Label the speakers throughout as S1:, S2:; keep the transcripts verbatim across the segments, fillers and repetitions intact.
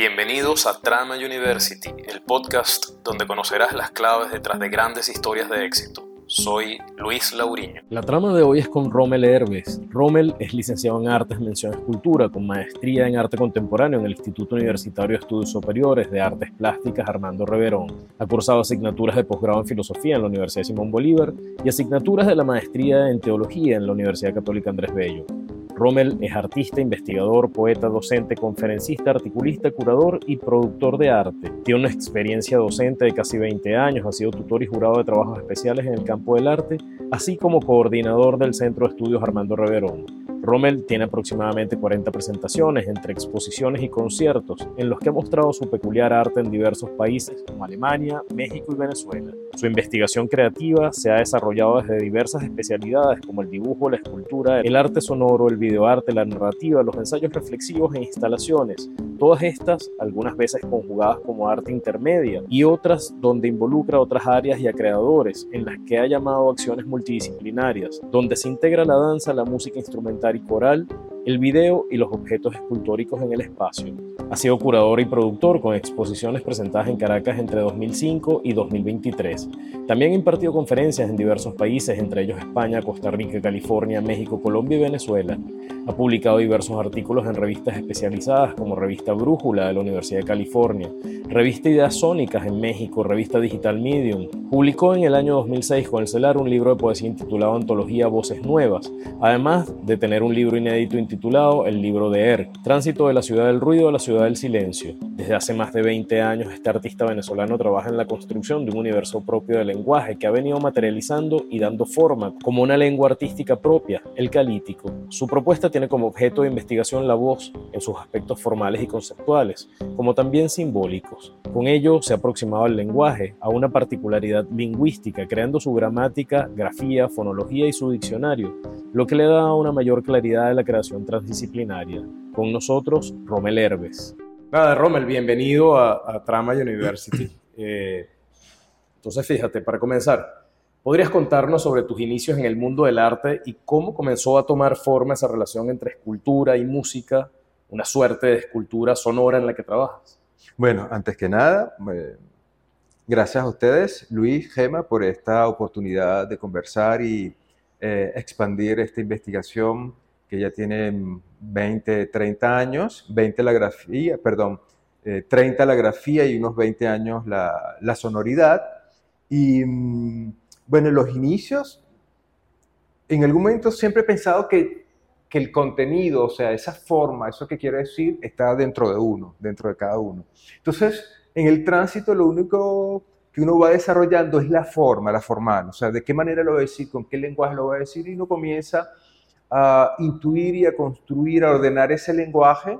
S1: Bienvenidos a Trama University, el podcast donde conocerás las claves detrás de grandes historias de éxito. Soy Luis Lauriño.
S2: La trama de hoy es con Rommel Herbes. Rommel es licenciado en Artes, mención Escultura, con maestría en Arte Contemporáneo en el Instituto Universitario de Estudios Superiores de Artes Plásticas Armando Reverón. Ha cursado asignaturas de posgrado en Filosofía en la Universidad Simón Bolívar y asignaturas de la maestría en Teología en la Universidad Católica Andrés Bello. Rommel es artista, investigador, poeta, docente, conferencista, articulista, curador y productor de arte. Tiene una experiencia docente de casi veinte años, ha sido tutor y jurado de trabajos especiales en el campo del arte, así como coordinador del Centro de Estudios Armando Reverón. Rommel tiene aproximadamente cuarenta presentaciones entre exposiciones y conciertos en los que ha mostrado su peculiar arte en diversos países como Alemania, México y Venezuela. Su investigación creativa se ha desarrollado desde diversas especialidades como el dibujo, la escultura, el arte sonoro, el videoarte, la narrativa, los ensayos reflexivos e instalaciones. Todas estas, algunas veces conjugadas como arte intermedia y otras donde involucra otras áreas y a creadores, en las que ha llamado acciones multidisciplinarias, donde se integra la danza, la música instrumental y coral, el video y los objetos escultóricos en el espacio. Ha sido curador y productor con exposiciones presentadas en Caracas entre dos mil cinco y dos mil veintitrés. También ha impartido conferencias en diversos países, entre ellos España, Costa Rica, California, México, Colombia y Venezuela. Ha publicado diversos artículos en revistas especializadas como Revista Brújula de la Universidad de California, Revista Ideas Sónicas en México, Revista Digital Medium. Publicó en el año dos mil seis con el CELAR un libro de poesía intitulado Antología Voces Nuevas, además de tener un libro inédito intitulado El Libro de Er, Tránsito de la Ciudad del Ruido a la Ciudad del Silencio. Desde hace más de veinte años, este artista venezolano trabaja en la construcción de un universo propio del lenguaje que ha venido materializando y dando forma como una lengua artística propia, el calítico. Su propuesta tiene como objeto de investigación la voz en sus aspectos formales y conceptuales, como también simbólicos. Con ello se ha aproximado al lenguaje a una particularidad lingüística, creando su gramática, grafía, fonología y su diccionario, lo que le da una mayor claridad a la creación transdisciplinaria. Con nosotros, Rommel Herbes. Nada, Rommel, bienvenido a, a Trama University. Eh, entonces, fíjate, para comenzar, ¿podrías contarnos sobre tus inicios en el mundo del arte y cómo comenzó a tomar forma esa relación entre escultura y música, una suerte de escultura sonora en la que trabajas?
S3: Bueno, antes que nada, eh, gracias a ustedes, Luis, Gema, por esta oportunidad de conversar y eh, expandir esta investigación que ya tiene veinte, treinta años, veinte la grafía, perdón, eh, treinta la grafía y unos veinte años la, la sonoridad. Y bueno, los inicios, en algún momento siempre he pensado que, que el contenido, o sea, esa forma, eso que quiero decir, está dentro de uno, dentro de cada uno. Entonces, en el tránsito lo único que uno va desarrollando es la forma, la formal, o sea, de qué manera lo voy a decir, con qué lenguaje lo voy a decir, y uno comienza a intuir y a construir, a ordenar ese lenguaje.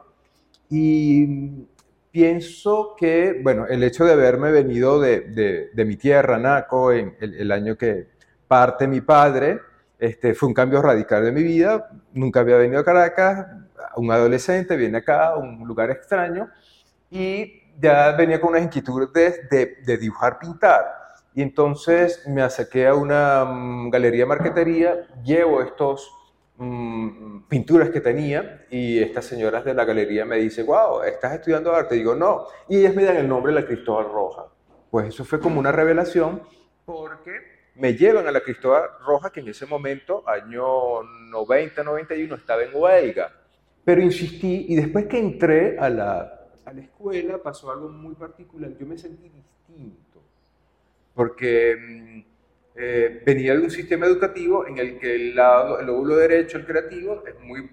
S3: Y pienso que, bueno, el hecho de haberme venido de, de, de mi tierra, Naco, en el, el año que parte mi padre, este, fue un cambio radical de mi vida. Nunca había venido a Caracas, un adolescente viene acá, a un lugar extraño, y ya venía con unas inquietudes de, de, de dibujar, pintar. Y entonces me acerqué a una um, galería marquetería, llevo estos pinturas que tenía y estas señoras de la galería me dicen, wow, ¿estás estudiando arte? Digo, no. Y ellas me dan el nombre de la Cristóbal Roja. Pues eso fue como una revelación, porque me llevan a la Cristóbal Roja, que en ese momento, año noventa, noventa y uno, estaba en huelga. Pero insistí, y después que entré a la, a la escuela pasó algo muy particular. Yo me sentí distinto, porque Eh, venía de un sistema educativo en el que el, lado, el lóbulo derecho, el creativo, es muy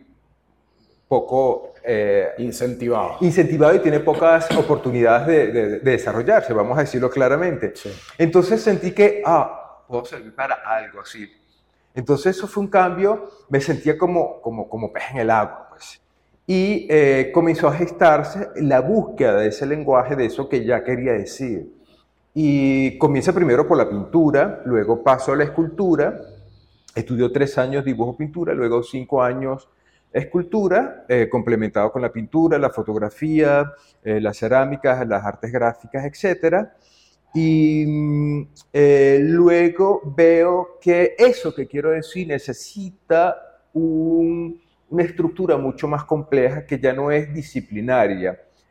S3: poco eh,
S2: incentivado.
S3: incentivado y tiene pocas oportunidades de, de, de desarrollarse, vamos a decirlo claramente.
S2: Sí.
S3: Entonces sentí que, ah, puedo servir para algo así. Entonces eso fue un cambio, me sentía como, como, como pez en el agua, pues. Y eh, comenzó a gestarse la búsqueda de ese lenguaje, de eso que ya quería decir. Y comienza primero por la pintura, luego paso a la escultura, estudió tres años dibujo-pintura, luego cinco años escultura, eh, complementado con la pintura, la fotografía, eh, las cerámicas, las artes gráficas, etcétera. Y eh, luego veo que eso que quiero decir necesita un, una estructura mucho más compleja que ya no es disciplinaria.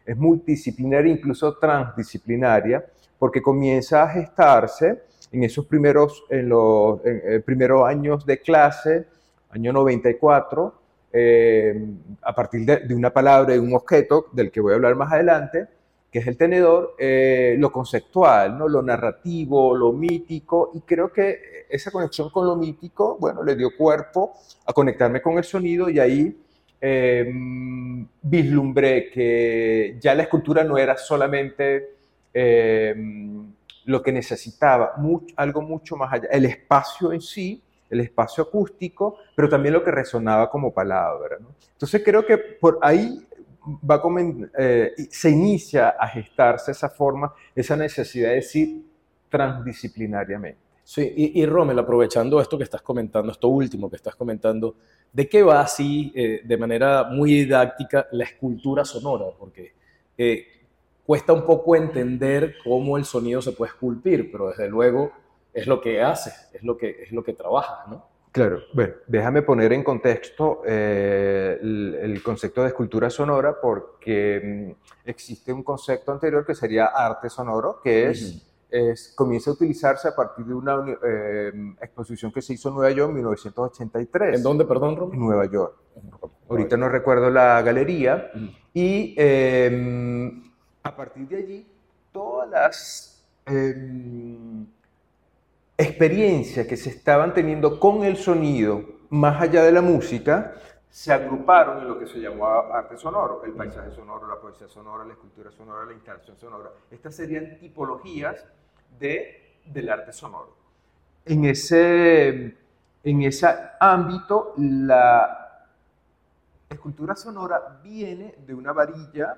S3: es multidisciplinaria, incluso transdisciplinaria, porque comienza a gestarse en esos primeros, en los en, en primeros años de clase, año noventa y cuatro, eh, a partir de, de una palabra, de un objeto, del que voy a hablar más adelante, que es el tenedor, eh, lo conceptual, ¿no? Lo narrativo, lo mítico, y creo que esa conexión con lo mítico, bueno, le dio cuerpo a conectarme con el sonido, y ahí eh, vislumbré que ya la escultura no era solamente eh, lo que necesitaba, mucho, algo mucho más allá, el espacio en sí, el espacio acústico, pero también lo que resonaba como palabra, ¿no? Entonces creo que por ahí va a comen, eh, se inicia a gestarse esa forma, esa necesidad de decir transdisciplinariamente.
S2: Sí, y, y Rommel, aprovechando esto que estás comentando, esto último que estás comentando, ¿de qué va así, eh, de manera muy didáctica, la escultura sonora? Porque eh, cuesta un poco entender cómo el sonido se puede esculpir, pero desde luego es lo que hace, es lo que, es lo que trabaja, ¿no?
S3: Claro, bueno, déjame poner en contexto eh, el, el concepto de escultura sonora, porque mm, existe un concepto anterior que sería arte sonoro, que es, uh-huh. es comienza a utilizarse a partir de una eh, exposición que se hizo en Nueva York en mil novecientos ochenta y tres.
S2: ¿En dónde, perdón, Rom?
S3: En Nueva York. Uh-huh. Ahorita no recuerdo la galería. Uh-huh. Y eh, a partir de allí, todas las Eh, experiencias que se estaban teniendo con el sonido, más allá de la música, se agruparon en lo que se llamó arte sonoro, el paisaje sonoro, la poesía sonora, la escultura sonora, la instalación sonora. Estas serían tipologías de, del arte sonoro. En ese, en ese ámbito, la escultura sonora viene de una varilla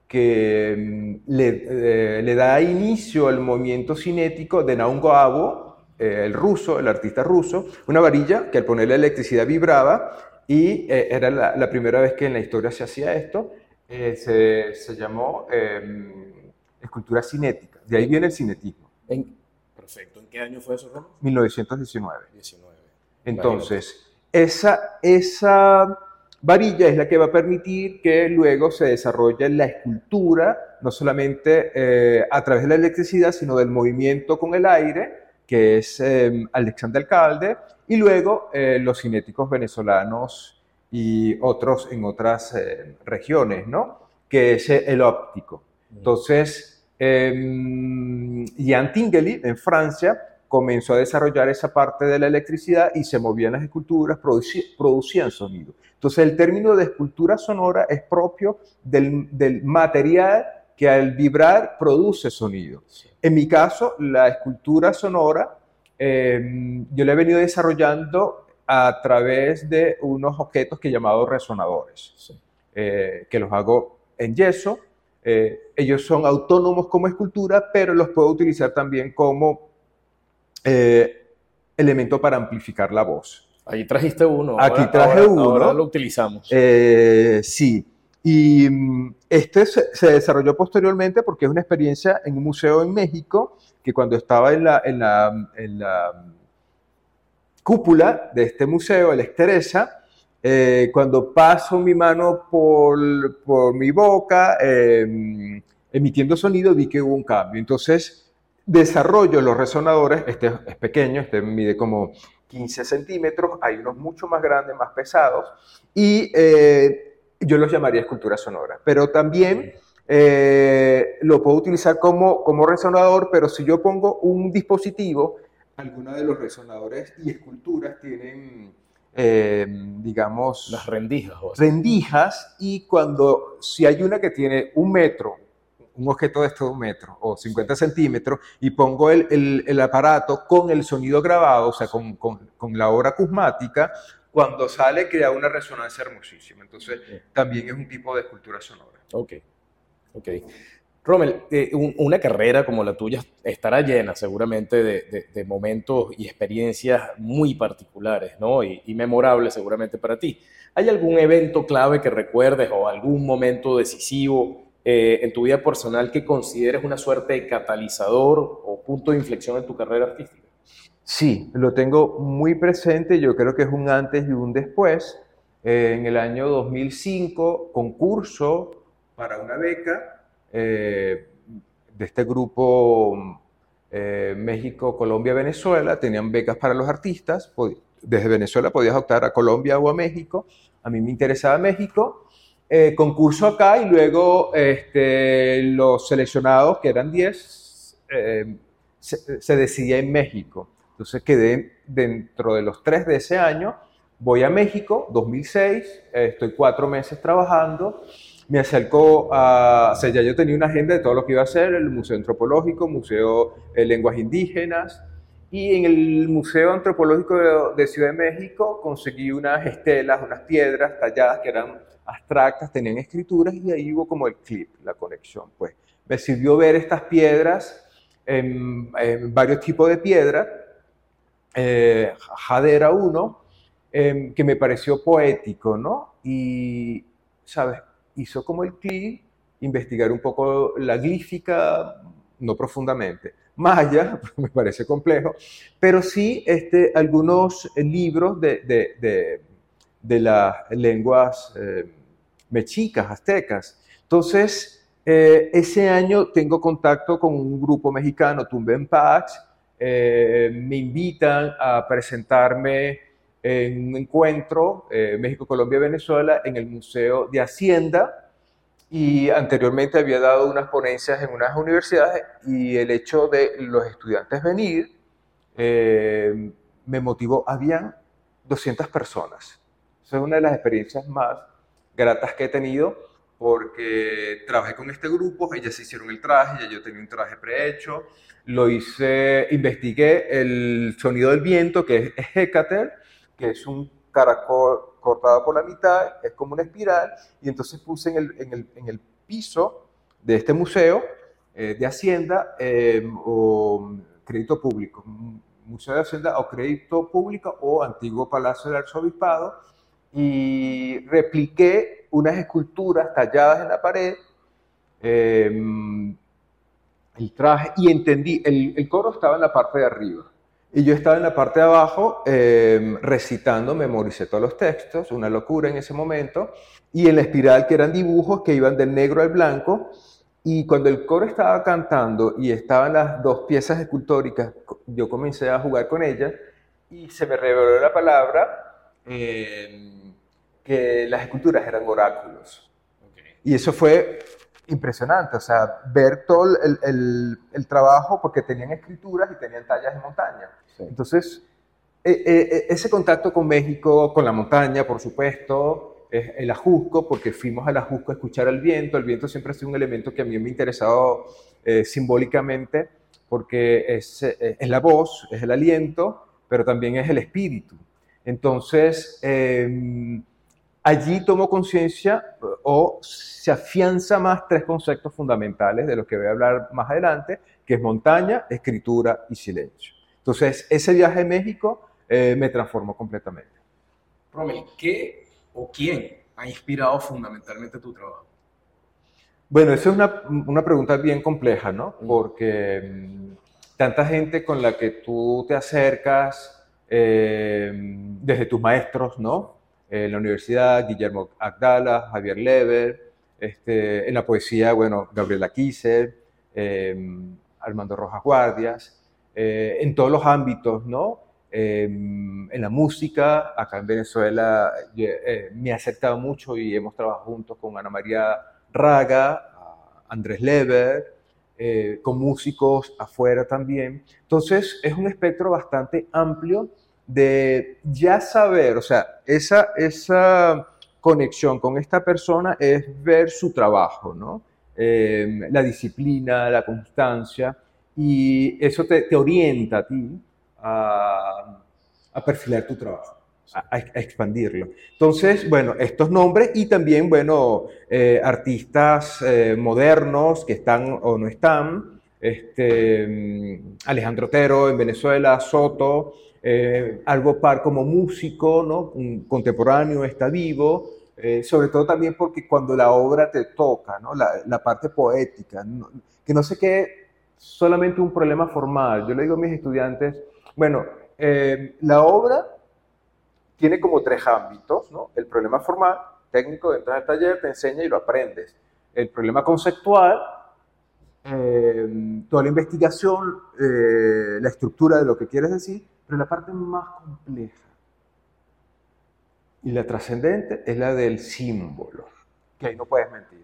S3: que le, eh, le da inicio al movimiento cinético de Naum Goabo, el ruso, el artista ruso, una varilla que al ponerle electricidad vibraba, y eh, era la, la primera vez que en la historia se hacía esto. eh, se, se llamó eh, escultura cinética, de ahí viene el cinetismo.
S2: En, perfecto, ¿en qué año fue eso, Romo?
S3: mil novecientos diecinueve.
S2: diecinueve.
S3: Entonces, esa, esa varilla es la que va a permitir que luego se desarrolle la escultura, no solamente eh, a través de la electricidad, sino del movimiento con el aire, que es eh, Alexander Calder, y luego eh, los cinéticos venezolanos y otros en otras eh, regiones, ¿no? Que es el óptico. Entonces, eh, Jean Tinguely, en Francia, comenzó a desarrollar esa parte de la electricidad y se movían las esculturas, produci producían sonido. Entonces, el término de escultura sonora es propio del, del material que al vibrar produce sonido. Sí. En mi caso, la escultura sonora, eh, yo la he venido desarrollando a través de unos objetos que he llamado resonadores, sí. eh, que los hago en yeso. Eh, ellos son autónomos como escultura, pero los puedo utilizar también como eh, elemento para amplificar la voz.
S2: Ahí trajiste uno.
S3: Aquí
S2: ahora,
S3: traje
S2: ahora,
S3: uno.
S2: Ahora lo utilizamos.
S3: Eh, sí. Y este se, se desarrolló posteriormente porque es una experiencia en un museo en México, que cuando estaba en la, en la, en la cúpula de este museo, el Exteresa, eh, cuando paso mi mano por, por mi boca, eh, emitiendo sonido, vi que hubo un cambio. Entonces, desarrollo los resonadores. Este es pequeño, este mide como quince centímetros, hay unos mucho más grandes, más pesados, y eh, yo los llamaría escultura sonora, pero también eh, lo puedo utilizar como, como resonador, pero si yo pongo un dispositivo, algunos de los resonadores y esculturas tienen, eh, digamos,
S2: las rendijas. O
S3: rendijas, y cuando, si hay una que tiene un metro, un objeto de estos un metro o cincuenta centímetros, y pongo el, el, el aparato con el sonido grabado, o sea, con, con, con la obra acusmática, cuando sale crea una resonancia hermosísima. Entonces, okay. También es un tipo de escultura sonora.
S2: Ok, ok. Rommel, eh, un, una carrera como la tuya estará llena seguramente de, de, de momentos y experiencias muy particulares, ¿no? Y, y memorables seguramente para ti. ¿Hay algún evento clave que recuerdes o algún momento decisivo eh, en tu vida personal que consideres una suerte de catalizador o punto de inflexión en tu carrera artística?
S3: Sí, lo tengo muy presente. Yo creo que es un antes y un después. Eh, en el año dos mil cinco, concurso para una beca eh, de este grupo eh, México, Colombia, Venezuela. Tenían becas para los artistas. Desde Venezuela podías optar a Colombia o a México. A mí me interesaba México. Eh, concurso acá y luego este, los seleccionados, que eran diez, eh, se, se decidía en México. Entonces quedé dentro de los tres de ese año. Voy a México, dos mil seis, eh, estoy cuatro meses trabajando. Me acerco a, o sea, ya yo tenía una agenda de todo lo que iba a hacer, el Museo Antropológico, Museo de Lenguas Indígenas, y en el Museo Antropológico de, de Ciudad de México conseguí unas estelas, unas piedras talladas que eran abstractas, tenían escrituras, y ahí hubo como el clip, la conexión. Pues me sirvió ver estas piedras, en, en varios tipos de piedra, eh, jade era uno, eh, que me pareció poético, ¿no? Y, ¿sabes? Hizo como el clip, investigar un poco la glífica, no profundamente. Maya, me parece complejo, pero sí este, algunos libros de, de, de, de las lenguas eh, mexicas, aztecas. Entonces, eh, ese año tengo contacto con un grupo mexicano, Tumbenpax, eh, me invitan a presentarme en un encuentro eh, México, Colombia, Venezuela en el Museo de Hacienda, y anteriormente había dado unas ponencias en unas universidades, y el hecho de los estudiantes venir eh, me motivó. Habían doscientas personas. Esa es una de las experiencias más gratas que he tenido, porque trabajé con este grupo, ellas se hicieron el traje, ya yo tenía un traje prehecho, lo hice, investigué el sonido del viento, que es Hécatel, que es un caracol cortado por la mitad, es como una espiral, y entonces puse en el, en el, en el piso de este museo eh, de Hacienda eh, o Crédito Público, Museo de Hacienda o Crédito Público o Antiguo Palacio del Arzobispado, y repliqué unas esculturas talladas en la pared, eh, el traje, y entendí, el, el coro estaba en la parte de arriba, y yo estaba en la parte de abajo eh, recitando, memoricé todos los textos, una locura en ese momento, y en la espiral, que eran dibujos que iban del negro al blanco, y cuando el coro estaba cantando y estaban las dos piezas escultóricas, yo comencé a jugar con ellas, y se me reveló la palabra eh, que las esculturas eran oráculos. Okay. Y eso fue impresionante, o sea, ver todo el, el, el trabajo, porque tenían escrituras y tenían tallas de montaña. Sí. Entonces, eh, eh, ese contacto con México, con la montaña, por supuesto, eh, el Ajusco, porque fuimos al Ajusco a escuchar el viento. El viento siempre ha sido un elemento que a mí me ha interesado eh, simbólicamente, porque es, eh, es la voz, es el aliento, pero también es el espíritu. Entonces, eh, allí tomo conciencia o se afianza más tres conceptos fundamentales de los que voy a hablar más adelante, que es montaña, escritura y silencio. Entonces, ese viaje a México eh, me transformó completamente.
S2: Rommel, ¿qué o quién ha inspirado fundamentalmente tu trabajo?
S3: Bueno, esa es una, una pregunta bien compleja, ¿no? Porque mmm, tanta gente con la que tú te acercas, eh, desde tus maestros, ¿no? En la universidad, Guillermo Agdala, Javier Leber, este, en la poesía, bueno, Gabriela Kisser, eh, Armando Rojas Guardias, eh, en todos los ámbitos, ¿no? Eh, en la música, acá en Venezuela eh, me he acercado mucho y hemos trabajado juntos con Ana María Raga, Andrés Leber, eh, con músicos afuera también. Entonces, es un espectro bastante amplio de ya saber, o sea, esa, esa conexión con esta persona es ver su trabajo, ¿no? Eh, la disciplina, la constancia, y eso te, te orienta a ti a, a perfilar tu trabajo, a, a expandirlo. Entonces, bueno, estos nombres y también, bueno, eh, artistas eh, modernos que están o no están, este, Alejandro Otero en Venezuela, Soto, Eh, Algo Par como músico, ¿no? Un contemporáneo, está vivo, eh, sobre todo también porque cuando la obra te toca, ¿no? la, la parte poética, ¿no? Que no se quede solamente un problema formal. Yo le digo a mis estudiantes, bueno, eh, la obra tiene como tres ámbitos, ¿no? El problema formal, técnico, entras al taller, te enseña y lo aprendes. el problema conceptual, eh, toda la investigación, eh, la estructura de lo que quieres decir, pero la parte más compleja y la trascendente es la del símbolo, que ahí no puedes mentir.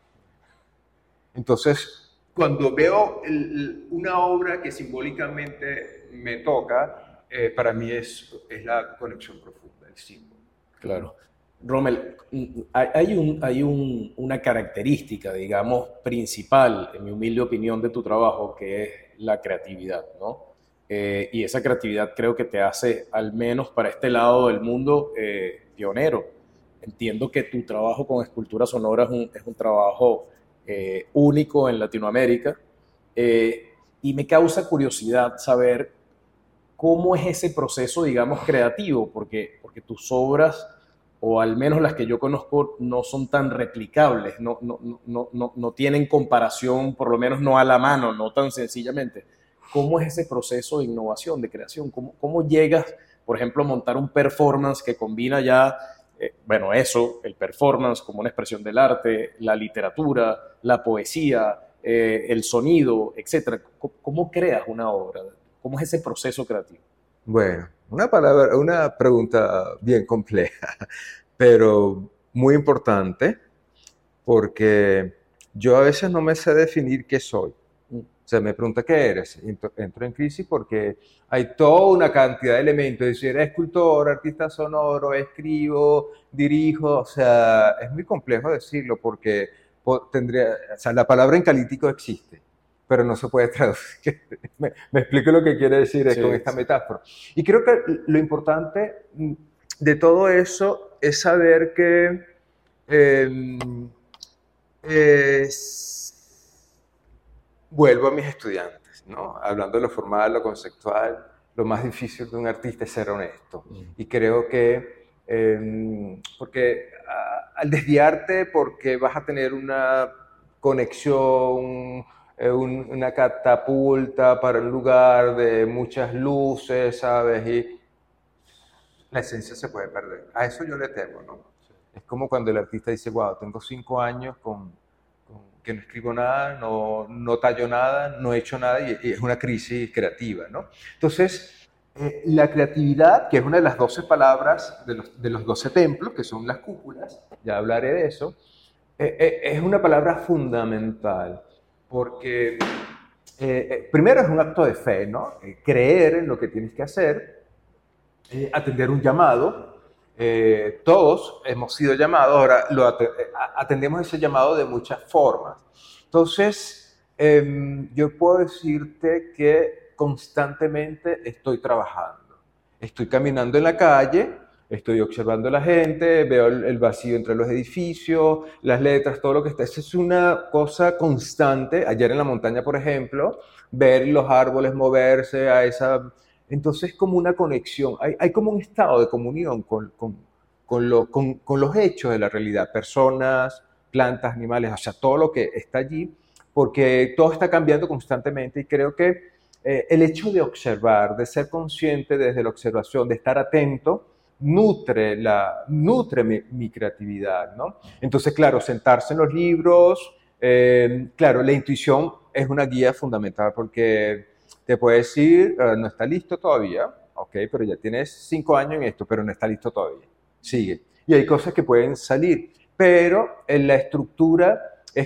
S3: Entonces, cuando veo el, una obra que simbólicamente me toca, eh, para mí es, es la conexión profunda, el símbolo.
S2: Claro. Rommel, hay, hay, un, hay un, una característica, digamos, principal, en mi humilde opinión, de tu trabajo, que es la creatividad, ¿no? Eh, y esa creatividad creo que te hace, al menos para este lado del mundo, eh, pionero. Entiendo que tu trabajo con escultura sonora es un, es un trabajo eh, único en Latinoamérica, eh, y me causa curiosidad saber cómo es ese proceso, digamos, creativo, porque, porque tus obras, o al menos las que yo conozco, no son tan replicables, no, no, no, no, no tienen comparación, por lo menos no a la mano, no tan sencillamente. ¿Cómo es ese proceso de innovación, de creación? ¿Cómo, cómo llegas, por ejemplo, a montar un performance que combina ya, eh, bueno, eso, el performance como una expresión del arte, la literatura, la poesía, eh, el sonido, etcétera? ¿Cómo, cómo creas una obra? ¿Cómo es ese proceso creativo?
S3: Bueno, una palabra, una pregunta bien compleja, pero muy importante, porque yo a veces no me sé definir qué soy. O sea, me pregunta qué eres. Entro en crisis porque hay toda una cantidad de elementos. Es decir, escultor, artista sonoro, escribo, dirijo. O sea, es muy complejo decirlo porque tendría, o sea, la palabra encalítico existe, pero no se puede traducir. me, me explico lo que quiere decir sí, con esta sí. metáfora. Y creo que lo importante de todo eso es saber que eh, es... Vuelvo a mis estudiantes, ¿no? Hablando de lo formal, lo conceptual, lo más difícil de un artista es ser honesto. Mm. Y creo que, eh, porque a, al desviarte, porque vas a tener una conexión, eh, un, una catapulta para un lugar de muchas luces, ¿sabes? Y la esencia se puede perder. A eso yo le temo, ¿no? Sí. Es como cuando el artista dice, wow, tengo cinco años con... que no escribo nada, no, no tallo nada, no he hecho nada y, y es una crisis creativa, ¿no? Entonces, eh, la creatividad, que es una de las doce palabras de los, de los doce templos, que son las cúpulas, ya hablaré de eso, eh, eh, es una palabra fundamental, porque eh, eh, primero es un acto de fe, ¿no? Eh, creer en lo que tienes que hacer, eh, atender un llamado. Eh, todos hemos sido llamados, ahora lo at atendemos ese llamado de muchas formas. Entonces, eh, yo puedo decirte que constantemente estoy trabajando. Estoy caminando en la calle, estoy observando a la gente, veo el, el vacío entre los edificios, las letras, todo lo que está. Esa es una cosa constante. Ayer en la montaña, por ejemplo, ver los árboles moverse a esa... Entonces, como una conexión, hay, hay como un estado de comunión con, con, con, lo, con, con los hechos de la realidad, personas, plantas, animales, o sea, todo lo que está allí, porque todo está cambiando constantemente y creo que eh, el hecho de observar, de ser consciente desde la observación, de estar atento, nutre, la, nutre mi, mi creatividad, ¿no? Entonces, claro, sentarse en los libros, eh, claro, la intuición es una guía fundamental porque... te puede decir, uh, no está listo todavía, ok, pero ya tienes cinco años en esto, pero no está listo todavía, sigue. Y hay cosas que pueden salir, pero en la estructura es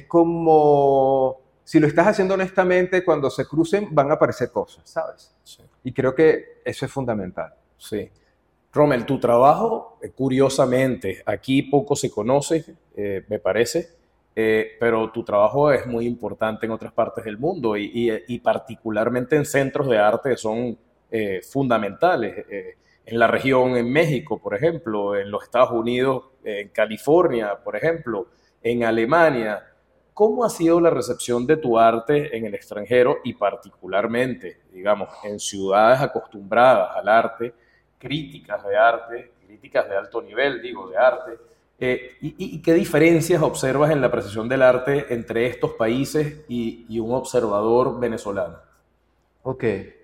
S3: como, si lo estás haciendo honestamente, cuando se crucen van a aparecer cosas, ¿sabes? Sí. Y creo que eso es fundamental.
S2: Sí. Rommel, tu trabajo, curiosamente, aquí poco se conoce, eh, me parece, Eh, pero tu trabajo es muy importante en otras partes del mundo y, y, y particularmente en centros de arte que son eh, fundamentales. Eh, en la región, en México, por ejemplo, en los Estados Unidos, en California, por ejemplo, en Alemania. ¿Cómo ha sido la recepción de tu arte en el extranjero y particularmente, digamos, en ciudades acostumbradas al arte, críticas de arte, críticas de alto nivel, digo, de arte? Eh, y, ¿Y qué diferencias observas en la apreciación del arte entre estos países y, y un observador venezolano?
S3: Ok,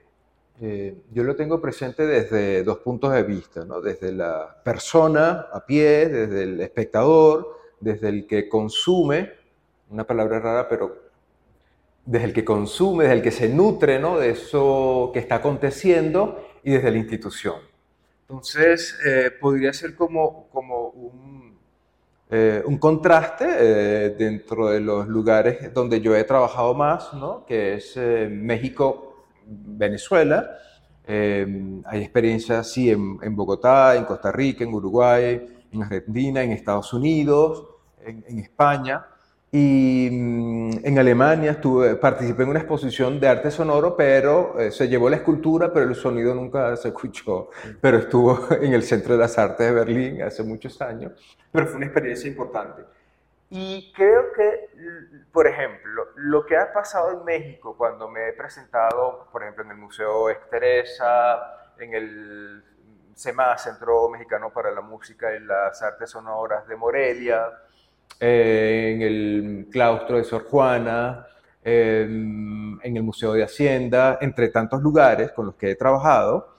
S3: eh, yo lo tengo presente desde dos puntos de vista, ¿no? Desde la persona a pie, desde el espectador, desde el que consume una palabra rara, pero desde el que consume, desde el que se nutre, ¿no? De eso que está aconteciendo y desde la institución. Entonces, eh, podría ser como, como un, eh, un contraste eh, dentro de los lugares donde yo he trabajado más, ¿no? Que es eh, México, Venezuela. Eh, hay experiencias, sí, en, en Bogotá, en Costa Rica, en Uruguay, en Argentina, en Estados Unidos, en, en España. Y mm, en Alemania estuve, participé en una exposición de arte sonoro, pero eh, se llevó la escultura, pero el sonido nunca se escuchó. Pero estuvo en el Centro de las Artes de Berlín hace muchos años. Pero fue una experiencia importante. Y creo que, por ejemplo, lo que ha pasado en México cuando me he presentado, por ejemplo, en el Museo Exteresa, en el CEMA, Centro Mexicano para la Música y las Artes Sonoras de Morelia, eh, en el Claustro de Sor Juana, eh, en el Museo de Hacienda, entre tantos lugares con los que he trabajado,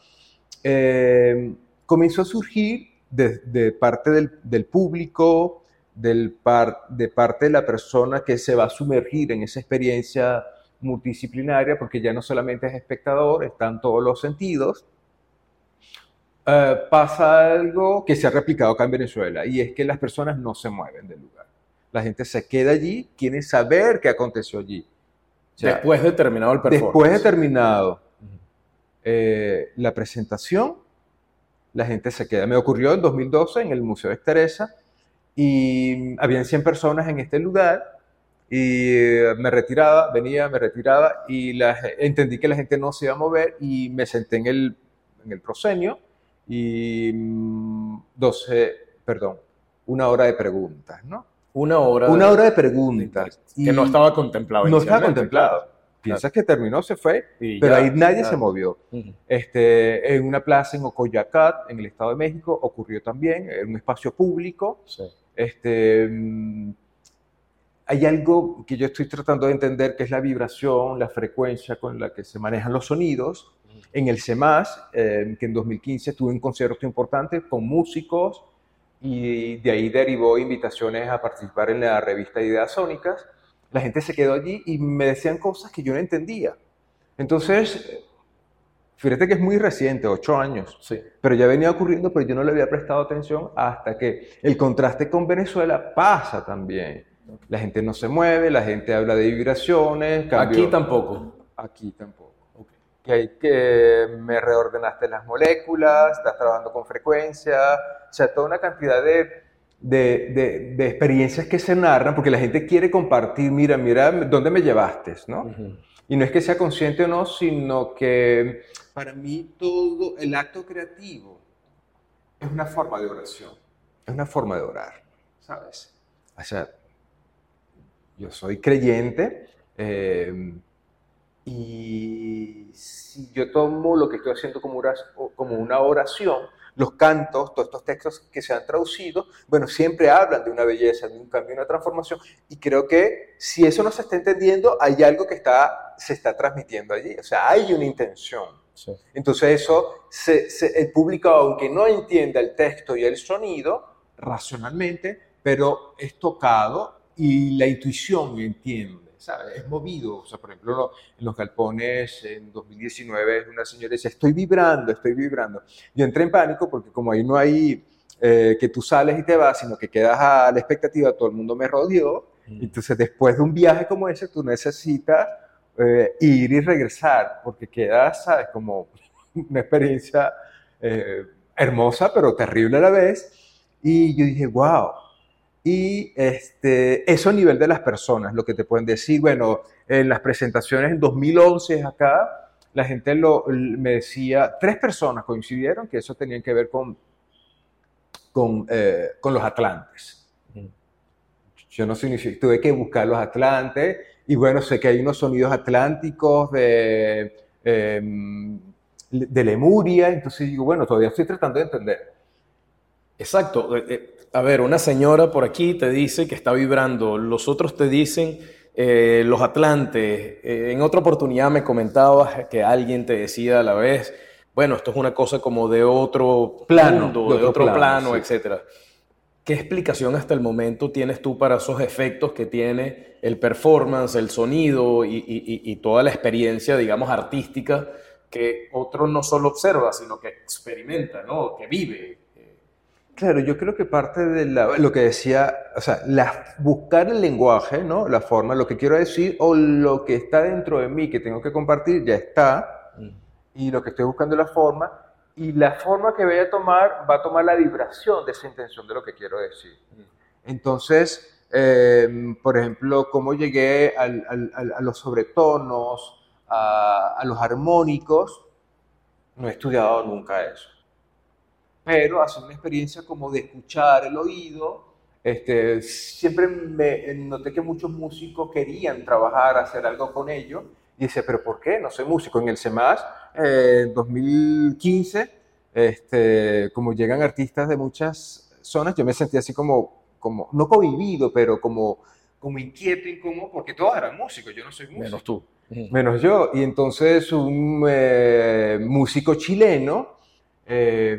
S3: eh, comenzó a surgir de, de parte del, del público, del par, de parte de la persona que se va a sumergir en esa experiencia multidisciplinaria, porque ya no solamente es espectador, están todos los sentidos. Uh, pasa algo que se ha replicado acá en Venezuela, y es que las personas no se mueven del lugar. La gente se queda allí, quiere saber qué aconteció allí.
S2: O sea, después de terminado el performance.
S3: Después de terminado uh-huh. eh, la presentación, la gente se queda. Me ocurrió en dos mil doce en el Museo de Teresa, y habían cien personas en este lugar, y me retiraba, venía, me retiraba, y la, entendí que la gente no se iba a mover, y me senté en el, en el proscenio, y doce, perdón, una hora de preguntas, ¿no?
S2: Una hora.
S3: Una hora de preguntas.
S2: Que no estaba contemplado.
S3: No estaba contemplado. Claro. Piensas que terminó, se fue, y pero ya, ahí nadie claro. se movió. Uh-huh. Este, en una plaza en Ocoyacat, en el Estado de México, ocurrió también, en un espacio público.
S2: Sí.
S3: Este, hay algo que yo estoy tratando de entender, que es la vibración, la frecuencia con la que se manejan los sonidos. Uh-huh. En el CEMAS, eh, que en dos mil quince tuve un concierto importante con músicos, y de ahí derivó invitaciones a participar en la revista Ideas Sónicas. La gente se quedó allí y me decían cosas que yo no entendía. Entonces, fíjate que es muy reciente, ocho años,
S2: sí.
S3: pero ya venía ocurriendo, pero yo no le había prestado atención hasta que el contraste con Venezuela pasa también. La gente no se mueve, la gente habla de vibraciones. Cambio,
S2: aquí tampoco.
S3: Aquí tampoco. Okay. Que hay que me reordenaste las moléculas, estás trabajando con frecuencia, o sea, toda una cantidad de... De, de, de experiencias que se narran, porque la gente quiere compartir, mira, mira, ¿dónde me llevaste? ¿No? Uh-huh. Y no es que sea consciente o no, sino que para mí todo el acto creativo es una forma de oración, es una forma de orar, ¿sabes? O sea, yo soy creyente eh, y si yo tomo lo que estoy haciendo como una, como una oración, los cantos, todos estos textos que se han traducido, bueno, siempre hablan de una belleza, de un cambio, una transformación, y creo que si eso no se está entendiendo, hay algo que está, se está transmitiendo allí, o sea, hay una intención.
S2: Sí.
S3: Entonces eso, se, se, el público, aunque no entienda el texto y el sonido, racionalmente, pero es tocado y la intuición entiende. ¿Sabes? Es movido, o sea, por ejemplo, en los galpones en dos mil diecinueve una señora decía, estoy vibrando, estoy vibrando. Yo entré en pánico porque como ahí no hay eh, que tú sales y te vas, sino que quedas a la expectativa, todo el mundo me rodeó, mm. entonces después de un viaje como ese, tú necesitas eh, ir y regresar, porque quedas, ¿sabes? Como una experiencia eh, hermosa, pero terrible a la vez, y yo dije, wow. Y este, eso a nivel de las personas, lo que te pueden decir, bueno, en las presentaciones en dos mil once acá, la gente lo, me decía, tres personas coincidieron que eso tenía que ver con, con, eh, con los atlantes. Yo no significa, tuve que buscar los atlantes, y bueno, sé que hay unos sonidos atlánticos de, eh, de Lemuria, entonces digo, bueno, todavía estoy tratando de entender.
S2: Exacto. A ver, una señora por aquí te dice que está vibrando, los otros te dicen eh, los atlantes. Eh, en otra oportunidad me comentabas que alguien te decía a la vez, bueno, esto es una cosa como de otro
S3: plano,
S2: mundo,
S3: de
S2: de
S3: otro
S2: otro
S3: plano,
S2: plano,
S3: sí.
S2: etcétera. ¿Qué explicación hasta el momento tienes tú para esos efectos que tiene el performance, el sonido y, y, y toda la experiencia, digamos, artística que otro no solo observa, sino que experimenta, ¿no? Que vive?
S3: Claro, yo creo que parte de la- lo que decía, o sea, la- buscar el lenguaje, ¿no? La forma, lo que quiero decir o lo que está dentro de mí que tengo que compartir ya está,
S2: Mm.
S3: y lo que estoy buscando es la forma, y la forma que voy a tomar va a tomar la vibración de esa intención de lo que quiero decir. Entonces, eh, por ejemplo, cómo llegué al- al- al- a los sobretonos, a, a los armónicos, no he estudiado nunca eso, pero hacer una experiencia como de escuchar el oído. Este, siempre me noté que muchos músicos querían trabajar, hacer algo con ello, y decía, pero ¿por qué? No soy músico. En el CEMAS, eh, dos mil quince, este, como llegan artistas de muchas zonas, yo me sentía así como, como no cohibido, pero como, como inquieto, incómodo, porque todos eran músicos, yo no soy músico.
S2: Menos tú.
S3: Menos yo. Y entonces un eh, músico chileno eh,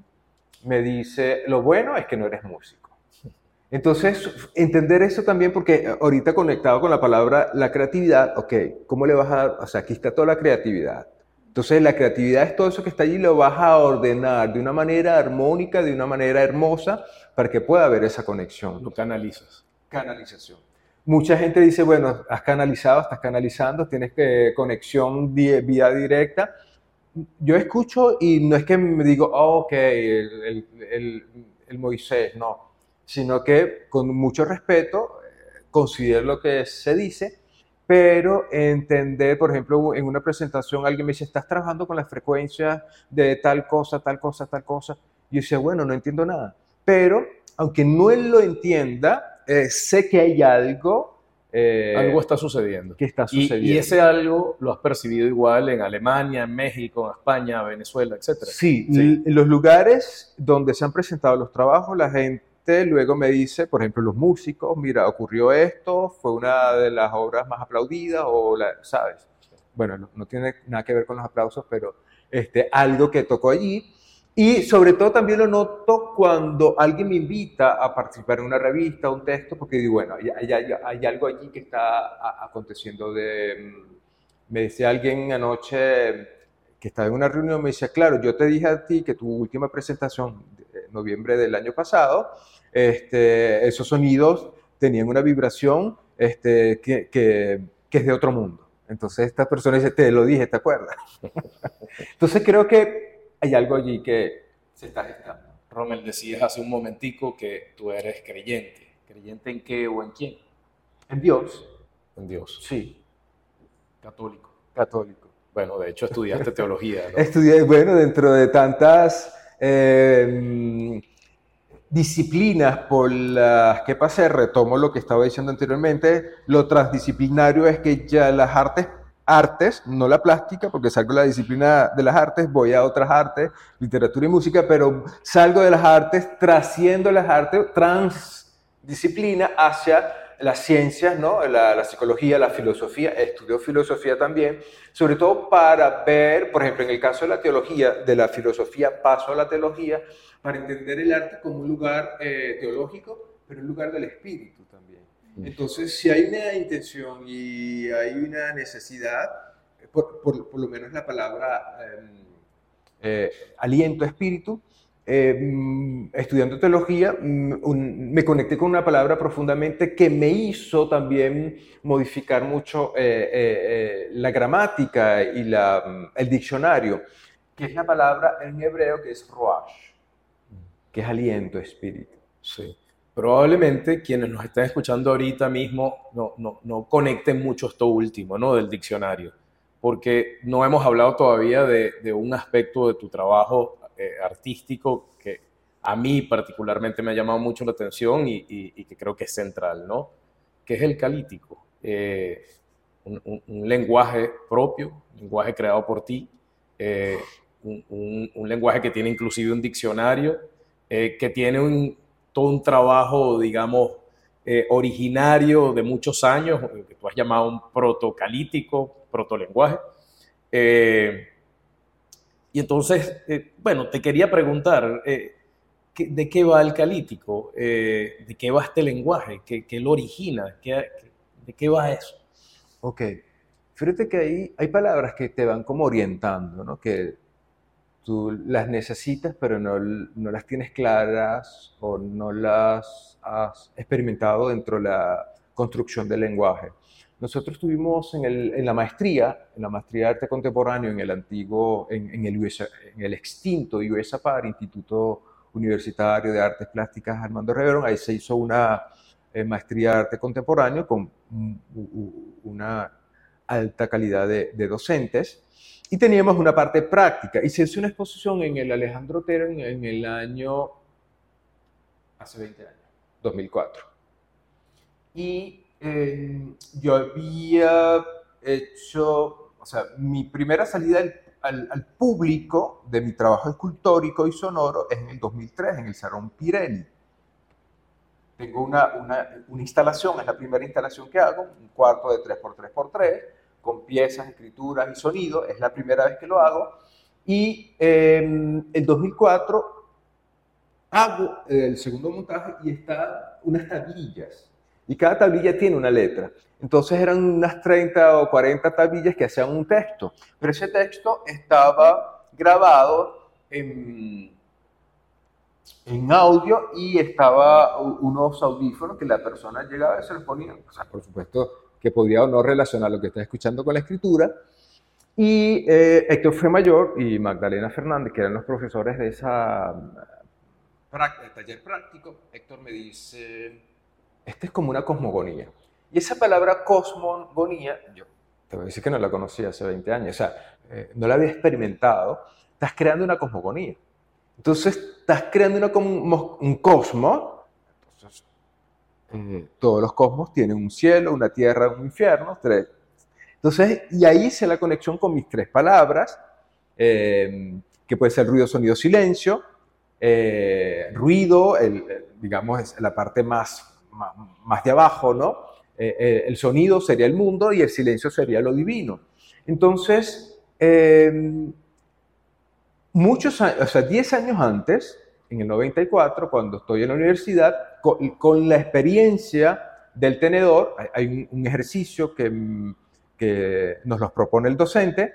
S3: me dice, lo bueno es que no eres músico. Entonces, entender eso también, porque ahorita conectado con la palabra la creatividad, ok, ¿cómo le vas a dar? O sea, aquí está toda la creatividad. Entonces, la creatividad es todo eso que está allí, lo vas a ordenar de una manera armónica, de una manera hermosa, para que pueda haber esa conexión.
S2: Lo canalizas.
S3: Canalización. Mucha gente dice, bueno, has canalizado, estás canalizando, tienes que conexión vía, vía directa. Yo escucho y no es que me digo, oh, ok, el, el, el, el Moisés, no, sino que con mucho respeto eh, considero lo que se dice, pero entender, por ejemplo, en una presentación alguien me dice, estás trabajando con las frecuencias de tal cosa, tal cosa, tal cosa. Y yo decía, bueno, no entiendo nada, pero aunque no él lo entienda, eh, sé que hay algo eh,
S2: Algo está sucediendo.
S3: que está
S2: Y,
S3: sucediendo.
S2: y ese algo lo has percibido igual en Alemania, en México, en España, Venezuela, etcétera.
S3: Sí,
S2: Sí.
S3: en los lugares donde se han presentado los trabajos, la gente luego me dice, por ejemplo, los músicos, mira, ocurrió esto, fue una de las obras más aplaudidas, o la, ¿sabes? Bueno, no, no tiene nada que ver con los aplausos, pero este, algo que tocó allí. Y sobre todo también lo noto cuando alguien me invita a participar en una revista, un texto, porque digo, bueno, hay, hay, hay algo allí que está a, aconteciendo. De, me decía alguien anoche que estaba en una reunión, me decía, claro, yo te dije a ti que tu última presentación, de noviembre del año pasado, este, esos sonidos tenían una vibración este, que, que, que es de otro mundo. Entonces esta persona dice, te lo dije, ¿te acuerdas? Entonces creo que hay algo allí que se está gestando.
S2: Rommel, decías hace un momentico que tú eres creyente. ¿Creyente en qué o en quién?
S3: En Dios.
S2: En Dios.
S3: Sí.
S2: Católico.
S3: Católico.
S2: Bueno, de hecho estudiaste teología, ¿no?
S3: Estudié, bueno, dentro de tantas eh, disciplinas por las que pasé, retomo lo que estaba diciendo anteriormente, lo transdisciplinario es que ya las artes artes, no la plástica, porque salgo de la disciplina de las artes, voy a otras artes, literatura y música, pero salgo de las artes, trasciendo las artes, transdisciplina hacia las ciencias, ¿no? La, la psicología, la filosofía, estudio filosofía también, sobre todo para ver, por ejemplo, en el caso de la teología, de la filosofía paso a la teología, para entender el arte como un lugar eh, teológico, pero un lugar del espíritu también. Entonces, si hay una intención y hay una necesidad, por, por, por lo menos la palabra eh, eh, aliento, espíritu, eh, estudiando teología, un, me conecté con una palabra profundamente que me hizo también modificar mucho eh, eh, la gramática y la, el diccionario, que es la palabra en hebreo que es roash, que es aliento, espíritu.
S2: Sí. Probablemente quienes nos están escuchando ahorita mismo no, no, no conecten mucho esto último, ¿no? Del diccionario, porque no hemos hablado todavía de, de un aspecto de tu trabajo eh, artístico que a mí particularmente me ha llamado mucho la atención y, y, y que creo que es central, ¿no? Que es el calítico, eh, un, un, un lenguaje propio, un lenguaje creado por ti, eh, un, un, un lenguaje que tiene inclusive un diccionario, eh, que tiene un todo un trabajo, digamos, eh, originario de muchos años, que tú has llamado un protocalítico, protolenguaje. Eh, y entonces, eh, bueno, te quería preguntar, eh, ¿de qué va el calítico? Eh, ¿De qué va este lenguaje? ¿Qué, qué lo origina? ¿Qué, ¿De qué va eso?
S3: Ok. Fíjate que ahí hay palabras que te van como orientando, ¿no? Que tú las necesitas, pero no, no las tienes claras o no las has experimentado dentro de la construcción del lenguaje. Nosotros tuvimos en, el, en la maestría, en la maestría de arte contemporáneo, en el antiguo, en, en, el, U S A, en el extinto U S A P A R, Instituto Universitario de Artes Plásticas Armando Reverón, ahí se hizo una eh, maestría de arte contemporáneo con una alta calidad de, de docentes, y teníamos una parte práctica, y se hizo una exposición en el Alejandro Otero en, en el año, hace veinte años, dos mil cuatro. Y eh, yo había hecho, o sea, mi primera salida al, al, al público de mi trabajo escultórico y sonoro es en el dos mil tres, en el Salón Pirelli. Tengo una, una, una instalación, es la primera instalación que hago, un cuarto de tres por tres por tres, con piezas, escrituras y sonido, es la primera vez que lo hago, y eh, en dos mil cuatro hago el segundo montaje y están unas tablillas, y cada tablilla tiene una letra. Entonces eran unas treinta o cuarenta tablillas que hacían un texto, pero ese texto estaba grabado en, en audio y estaba unos audífonos que la persona llegaba y se los ponía, o sea, por supuesto que podía o no relacionar lo que está escuchando con la escritura. Y eh, Héctor Femayor y Magdalena Fernández, que eran los profesores de esa de taller práctico, Héctor me dice, este es como una cosmogonía. Y esa palabra cosmogonía, yo te voy a decir que no la conocía hace veinte años, o sea, eh, no la había experimentado. Estás creando una cosmogonía. Entonces, estás creando una, un cosmos. Entonces, eh, todos los cosmos tienen un cielo, una tierra, un infierno, tres. Entonces, y ahí hice la conexión con mis tres palabras, eh, que puede ser ruido, sonido, silencio. Eh, ruido, el, el, digamos, es la parte más, más, más de abajo, ¿no? Eh, eh, el sonido sería el mundo y el silencio sería lo divino. Entonces, eh, muchos años, o sea, diez años antes, en el noventa y cuatro, cuando estoy en la universidad, con, con la experiencia del tenedor, hay, hay un, un ejercicio que, que nos los propone el docente,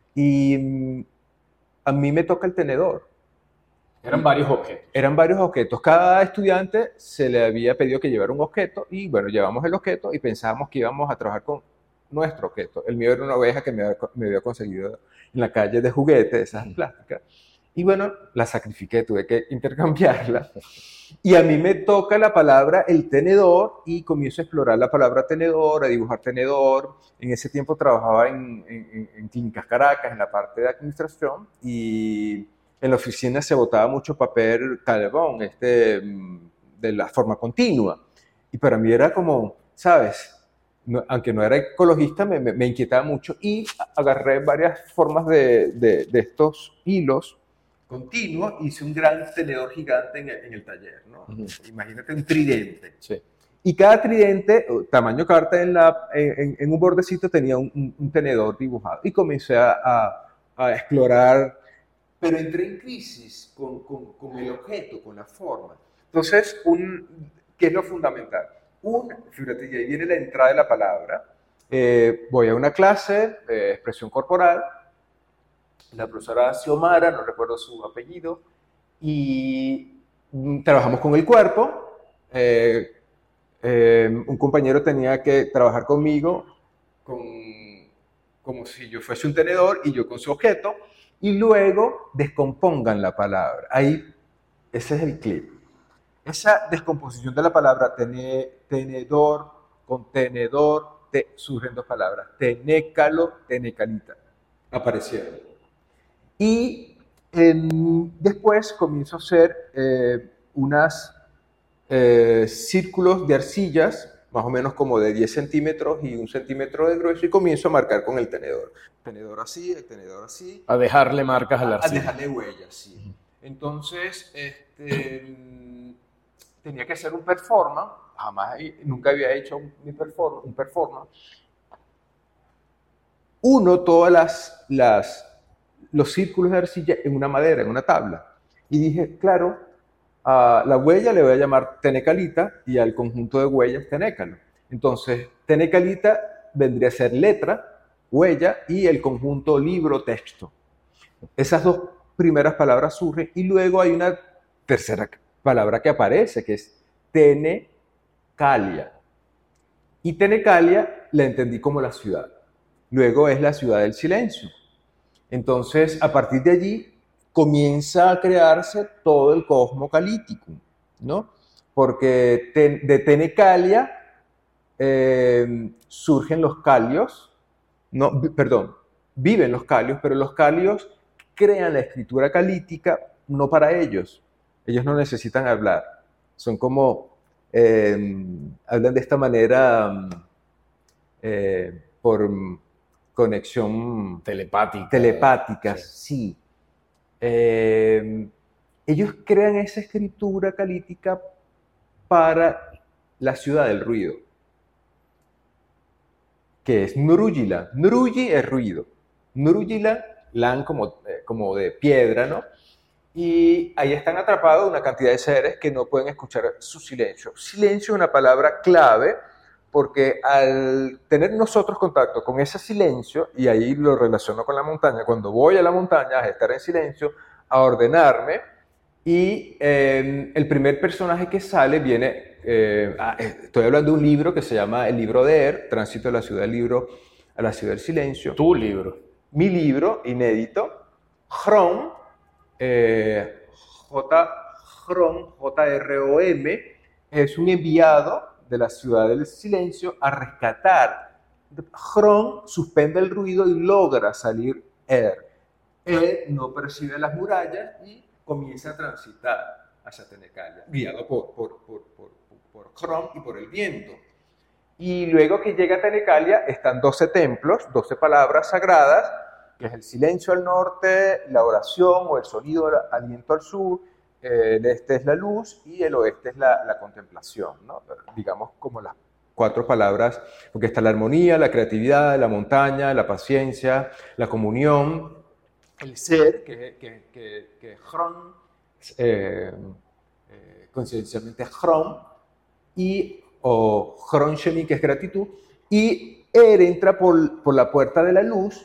S3: y a mí me toca el tenedor.
S2: Eran varios objetos.
S3: Eran varios objetos. Cada estudiante se le había pedido que llevara un objeto y, bueno, llevamos el objeto y pensábamos que íbamos a trabajar con nuestro objeto. El mío era una oveja que me había, me había conseguido en la calle de juguetes, esas plásticas. Y, bueno, la sacrifiqué, tuve que intercambiarla. Y a mí me toca la palabra el tenedor y comienzo a explorar la palabra tenedor, a dibujar tenedor. En ese tiempo trabajaba en, en, en Clínicas Caracas, en la parte de administración, y en la oficina se botaba mucho papel carbón, este, de la forma continua. Y para mí era como, ¿sabes? No, aunque no era ecologista, me, me, me inquietaba mucho. Y agarré varias formas de, de, de estos hilos continuos y hice un gran tenedor gigante en el, en el taller, ¿no? Uh-huh. Imagínate un tridente.
S2: Sí.
S3: Y cada tridente, tamaño carta en, la, en, en un bordecito, tenía un, un, un tenedor dibujado. Y comencé a, a, a explorar. Pero entré en crisis con, con, con el objeto, con la forma. Entonces, un, ¿qué es lo fundamental? Un, fíjate, y ahí viene la entrada de la palabra. Eh, voy a una clase de expresión corporal, la profesora Xiomara, no recuerdo su apellido, y trabajamos con el cuerpo. Eh, eh, un compañero tenía que trabajar conmigo con, como si yo fuese un tenedor y yo con su objeto. Y luego descompongan la palabra. Ahí, ese es el clip. Esa descomposición de la palabra, tene, tenedor, contenedor, te, surgen dos palabras. Tenécalo, tenecalita. Aparecieron. Y eh, después comienzo a hacer eh, unas eh, círculos de arcillas, más o menos como de diez centímetros y un centímetro de grueso, y comienzo a marcar con el tenedor. Tenedor así, el tenedor así.
S2: A dejarle marcas a la arcilla.
S3: A dejarle huellas, sí. Uh-huh. Entonces, este, tenía que hacer un performance, jamás, nunca había hecho un performance, un performance. Uno, todas las, las, los círculos de arcilla en una madera, en una tabla. Y dije, claro, a la huella le voy a llamar Tenecalita y al conjunto de huellas Tenécalo. Entonces, Tenecalita vendría a ser letra, huella y el conjunto libro, texto. Esas dos primeras palabras surgen y luego hay una tercera palabra que aparece, que es Tenecalia. Y Tenecalia la entendí como la ciudad. Luego es la ciudad del silencio. Entonces, a partir de allí, comienza a crearse todo el cosmo calítico, ¿no? Porque te, de Tenecalia eh, surgen los calios, no, perdón, viven los calios, pero los calios crean la escritura calítica no para ellos. Ellos no necesitan hablar. Son como, eh, hablan de esta manera eh, por conexión
S2: telepática.
S3: Telepática, sí. sí. Eh, ellos crean esa escritura calítica para la ciudad del ruido, que es Nurujila. Nuruji es ruido. Nurujila, lan como, eh, como de piedra, ¿no? Y ahí están atrapados una cantidad de seres que no pueden escuchar su silencio. Silencio es una palabra clave porque al tener nosotros contacto con ese silencio, y ahí lo relaciono con la montaña, cuando voy a la montaña a estar en silencio, a ordenarme, y eh, el primer personaje que sale viene, eh, ah, estoy hablando de un libro que se llama El libro de Er, Tránsito de la ciudad del libro a la ciudad del silencio.
S2: Tu libro.
S3: Mi libro, inédito, Hrom, eh, J. Hrom, J R O M, es un enviado de la ciudad del silencio a rescatar. Hrom suspende el ruido y logra salir Er. Er no percibe las murallas y comienza a transitar hacia Tenecalia, guiado por, por, por, por, por Hrom y por el viento. Y luego que llega a Tenecalia están doce templos, doce palabras sagradas, que es el silencio al norte, la oración o el sonido, el aliento al sur, eh, el este es la luz y el oeste es la, la contemplación, ¿no? Digamos como las cuatro palabras, porque está la armonía, la creatividad, la montaña, la paciencia, la comunión, el ser, que, que, que, que Hrom, eh, eh, coincidencialmente Hrom, y o Hrom Sheni, que es gratitud, y Er entra por, por la puerta de la luz,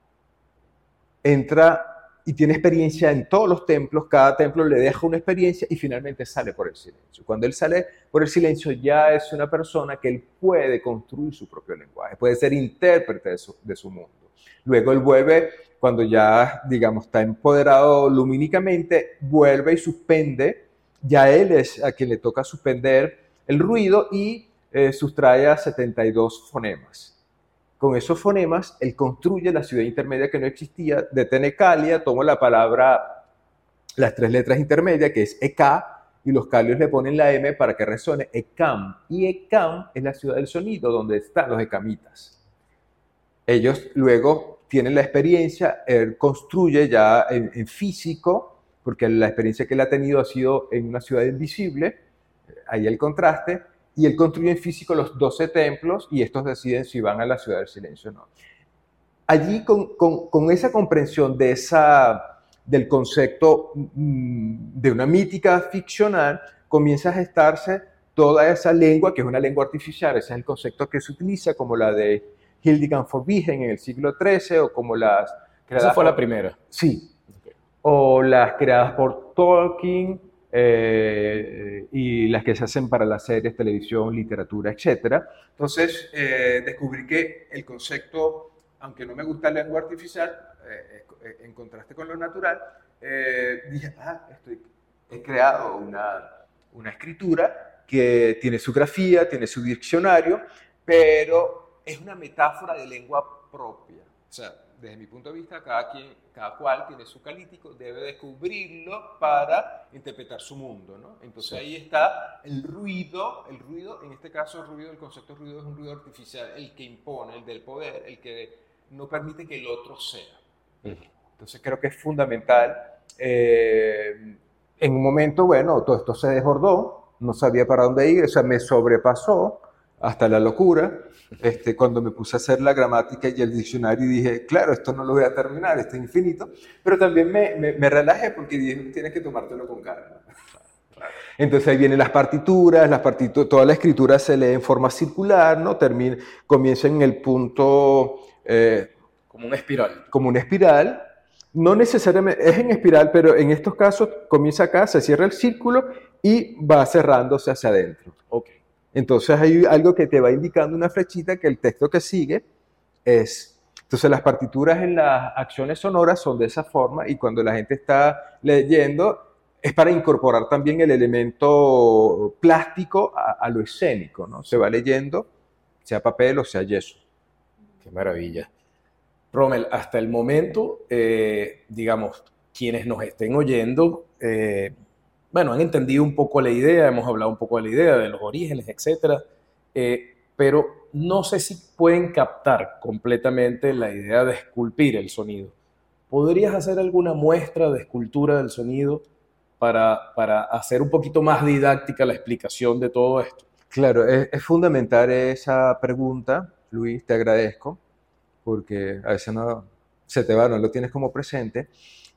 S3: entra y tiene experiencia en todos los templos, cada templo le deja una experiencia y finalmente sale por el silencio. Cuando él sale por el silencio ya es una persona que él puede construir su propio lenguaje, puede ser intérprete de su, de su mundo. Luego él vuelve, cuando ya, digamos, está empoderado lumínicamente, vuelve y suspende, ya él es a quien le toca suspender el ruido y eh, sustrae a setenta y dos fonemas. Con esos fonemas, él construye la ciudad intermedia que no existía. De Tenecalia toma la palabra, las tres letras intermedias, que es Eka, y los calios le ponen la M para que resuene Ekam. Y Ekam es la ciudad del sonido, donde están los ekamitas. Ellos luego tienen la experiencia, él construye ya en, en físico, porque la experiencia que él ha tenido ha sido en una ciudad invisible, ahí el contraste, y él construye en físico los doce templos y estos deciden si van a la ciudad del silencio o no. Allí, con, con, con esa comprensión de esa, del concepto mmm, de una mítica ficcional, comienza a gestarse toda esa lengua, que es una lengua artificial. Ese es el concepto que se utiliza, como la de Hildegard von Bingen en el siglo trece, o como las...
S2: Esa fue la primera.
S3: Sí. Okay. O las creadas por Tolkien, Eh, y las que se hacen para las series, televisión, literatura, etcétera. Entonces, eh, descubrí que el concepto, aunque no me gusta la lengua artificial, eh, eh, en contraste con lo natural, eh, dije, ah, estoy, he creado una, una escritura que tiene su grafía, tiene su diccionario, pero es una metáfora de lengua propia. O sea, desde mi punto de vista, cada, quien, cada cual tiene su calítico, debe descubrirlo para interpretar su mundo, ¿no? Entonces sí. Ahí está el ruido, el ruido, en este caso el ruido, el concepto de ruido es un ruido artificial, el que impone, el del poder, el que no permite que el otro sea. Entonces creo que es fundamental. Eh, en un momento, bueno, todo esto se desbordó, no sabía para dónde ir, o sea, me sobrepasó hasta la locura, este, cuando me puse a hacer la gramática y el diccionario y dije, claro, esto no lo voy a terminar, esto es infinito, pero también me, me, me relajé porque dije, tienes que tomártelo con calma.
S2: Claro.
S3: Entonces ahí vienen las partituras, las partitu toda la escritura se lee en forma circular, ¿no? Termina, comienza en el punto... Eh,
S2: como una espiral.
S3: Como una espiral. No necesariamente es en espiral, pero en estos casos comienza acá, se cierra el círculo y va cerrándose hacia adentro.
S2: Okay.
S3: Entonces hay algo que te va indicando una flechita que el texto que sigue es... Entonces las partituras en las acciones sonoras son de esa forma y cuando la gente está leyendo es para incorporar también el elemento plástico a, a lo escénico, ¿no? Se va leyendo, sea papel o sea yeso.
S2: Qué maravilla. Rommel, hasta el momento, eh, digamos, quienes nos estén oyendo, eh, bueno, han entendido un poco la idea, hemos hablado un poco de la idea, de los orígenes, etcétera, eh, pero no sé si pueden captar completamente la idea de esculpir el sonido. ¿Podrías hacer alguna muestra de escultura del sonido para, para hacer un poquito más didáctica la explicación de todo esto?
S3: Claro, es, es fundamental esa pregunta, Luis, te agradezco, porque a veces no se te va, no lo tienes como presente,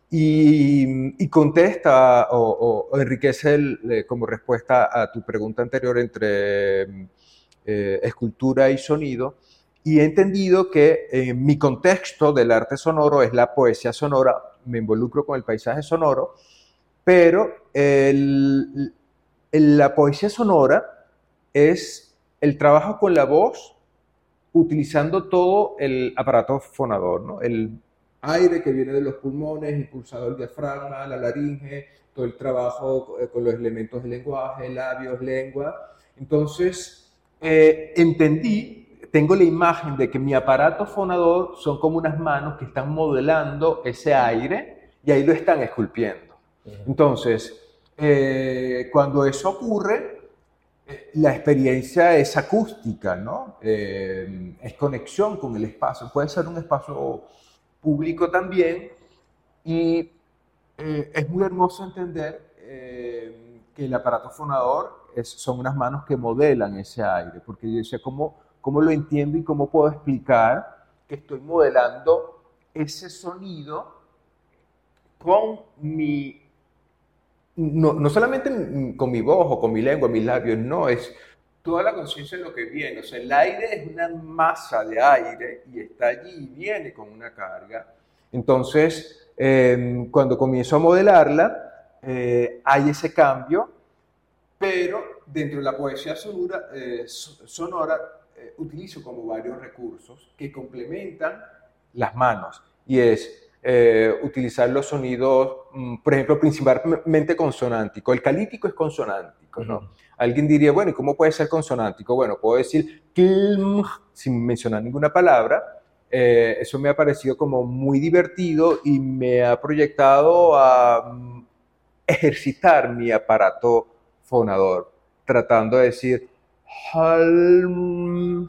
S3: y, y contesta o, o enriquece el, como respuesta a tu pregunta anterior entre eh, escultura y sonido, y he entendido que en mi contexto del arte sonoro es la poesía sonora, me involucro con el paisaje sonoro, pero el, el, la poesía sonora es el trabajo con la voz utilizando todo el aparato fonador, ¿no? El aire que viene de los pulmones, impulsado el diafragma, la laringe, todo el trabajo con los elementos del lenguaje, labios, lengua. Entonces, eh, entendí, tengo la imagen de que mi aparato fonador son como unas manos que están modelando ese aire y ahí lo están esculpiendo. Uh-huh. Entonces, eh, cuando eso ocurre, la experiencia es acústica, ¿no? Eh, es conexión con el espacio. Puede ser un espacio público también. Y eh, es muy hermoso entender eh, que el aparato fonador es, son unas manos que modelan ese aire. Porque yo decía, ¿cómo, ¿cómo lo entiendo y cómo puedo explicar que estoy modelando ese sonido con mi... No, no solamente con mi voz o con mi lengua, mis labios, no, es toda la conciencia de lo que viene. O sea, el aire es una masa de aire y está allí y viene con una carga. Entonces, eh, cuando comienzo a modelarla, eh, hay ese cambio, pero dentro de la poesía sonora, eh, sonora eh, utilizo como varios recursos que complementan las manos. Y es... Eh, utilizar los sonidos, por ejemplo, principalmente consonántico. El calítico es consonántico, ¿no? Uh-huh. Alguien diría, bueno, ¿y cómo puede ser consonántico? Bueno, puedo decir kilm, sin mencionar ninguna palabra. Eh, eso me ha parecido como muy divertido y me ha proyectado a um, ejercitar mi aparato fonador, tratando de decir halm,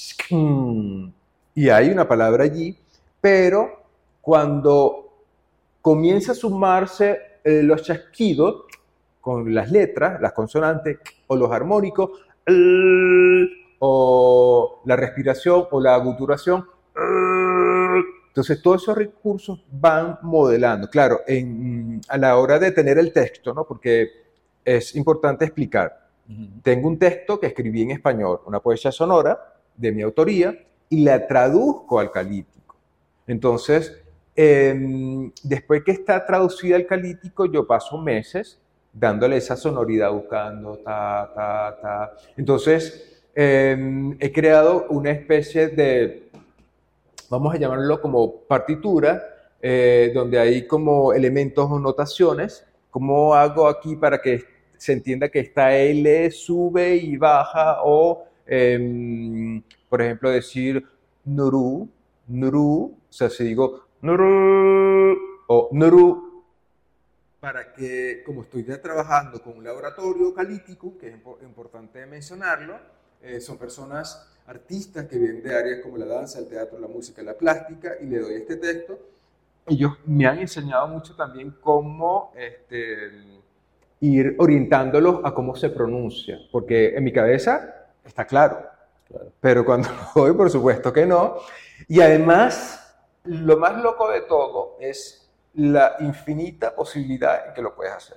S3: y hay una palabra allí, pero cuando comienza a sumarse eh, los chasquidos con las letras, las consonantes o los armónicos, eh, o la respiración o la aguturación, eh, entonces todos esos recursos van modelando. Claro, en, a la hora de tener el texto, ¿no? Porque es importante explicar. Uh-huh. Tengo un texto que escribí en español, una poesía sonora de mi autoría, y la traduzco al calítico. Entonces, Eh, después que está traducida al calítico, yo paso meses dándole esa sonoridad, buscando ta, ta, ta. Entonces, eh, he creado una especie de, vamos a llamarlo como partitura, eh, donde hay como elementos o notaciones. ¿Cómo hago aquí para que se entienda que esta L sube y baja? O, eh, por ejemplo, decir nuru, nuru, o sea, si digo Nuru, o Nuru, para que, como estoy ya trabajando con un laboratorio calítico, que es importante mencionarlo, eh, son personas, artistas que vienen de áreas como la danza, el teatro, la música, la plástica, y le doy este texto. Ellos me han enseñado mucho también cómo este, ir orientándolos a cómo se pronuncia, porque en mi cabeza está claro, claro. Pero cuando lo doy, por supuesto que no, y además... Lo más loco de todo es la infinita posibilidad en que lo puedes hacer.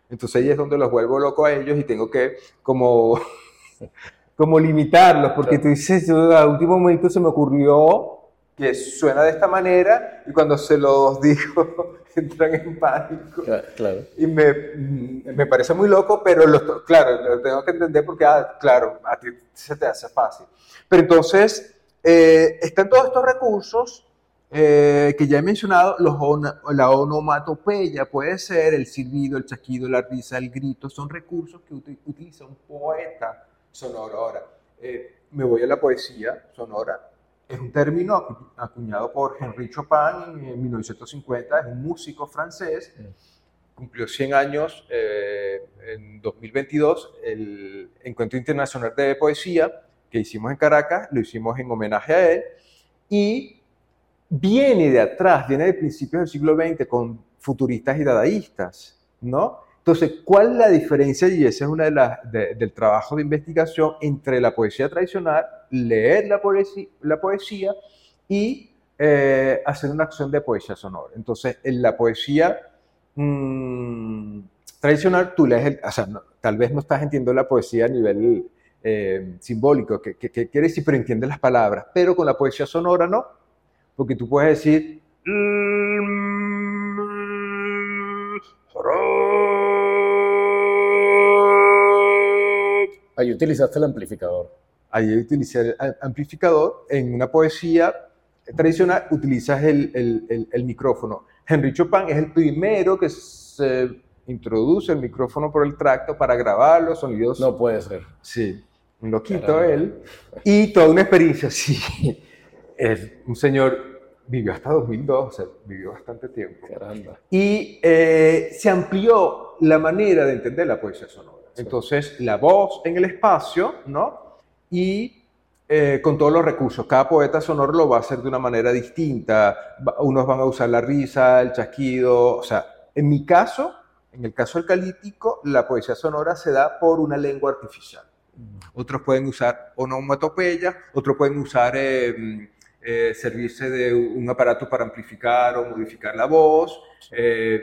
S3: Entonces ahí es donde los vuelvo locos a ellos y tengo que como, como limitarlos, porque tú dices, yo, al último momento se me ocurrió que suena de esta manera y cuando se los digo entran en pánico.
S2: Claro.
S3: Y me, me parece muy loco, pero lo, claro, lo tengo que entender porque, ah, claro, a ti se te hace fácil. Pero entonces, eh, están todos estos recursos eh, que ya he mencionado, los ona, la onomatopeya puede ser el silbido, el chasquido, la risa, el grito, son recursos que ut utiliza un poeta sonoro. Ahora, eh, me voy a la poesía sonora. Es un término acuñado por Henri Chopin en mil novecientos cincuenta, es un músico francés, cumplió cien años eh, en dos mil veintidós, el Encuentro Internacional de Poesía que hicimos en Caracas, lo hicimos en homenaje a él, y viene de atrás, viene de principios del siglo veinte con futuristas y dadaístas, ¿no? Entonces, ¿cuál es la diferencia? Y esa es una de las de, del trabajo de investigación entre la poesía tradicional, leer la poesía, la poesía y eh, hacer una acción de poesía sonora. Entonces, en la poesía mmm, tradicional, tú lees, el, o sea, no, tal vez no estás entendiendo la poesía a nivel eh, simbólico, que, que, que quiere decir, pero entiendes las palabras, pero con la poesía sonora no, porque tú puedes decir...
S2: Ahí utilizaste el amplificador.
S3: Ahí utilicé el amplificador. En una poesía tradicional utilizas el, el, el, el micrófono. Henri Chopin es el primero que se introduce el micrófono por el tracto para grabar los sonidos.
S2: No puede ser.
S3: Sí, un loquito él. Y toda una experiencia, sí. Es un señor, vivió hasta dos mil dos, o sea, vivió bastante tiempo.
S2: Caramba.
S3: Y eh, se amplió la manera de entender la poesía sonora. Entonces, la voz en el espacio, ¿no? Y eh, con todos los recursos. Cada poeta sonoro lo va a hacer de una manera distinta. Unos van a usar la risa, el chasquido. O sea, en mi caso, en el caso del calítico, la poesía sonora se da por una lengua artificial. Otros pueden usar onomatopeya, otros pueden usar, eh, eh, servirse de un aparato para amplificar o modificar la voz, eh,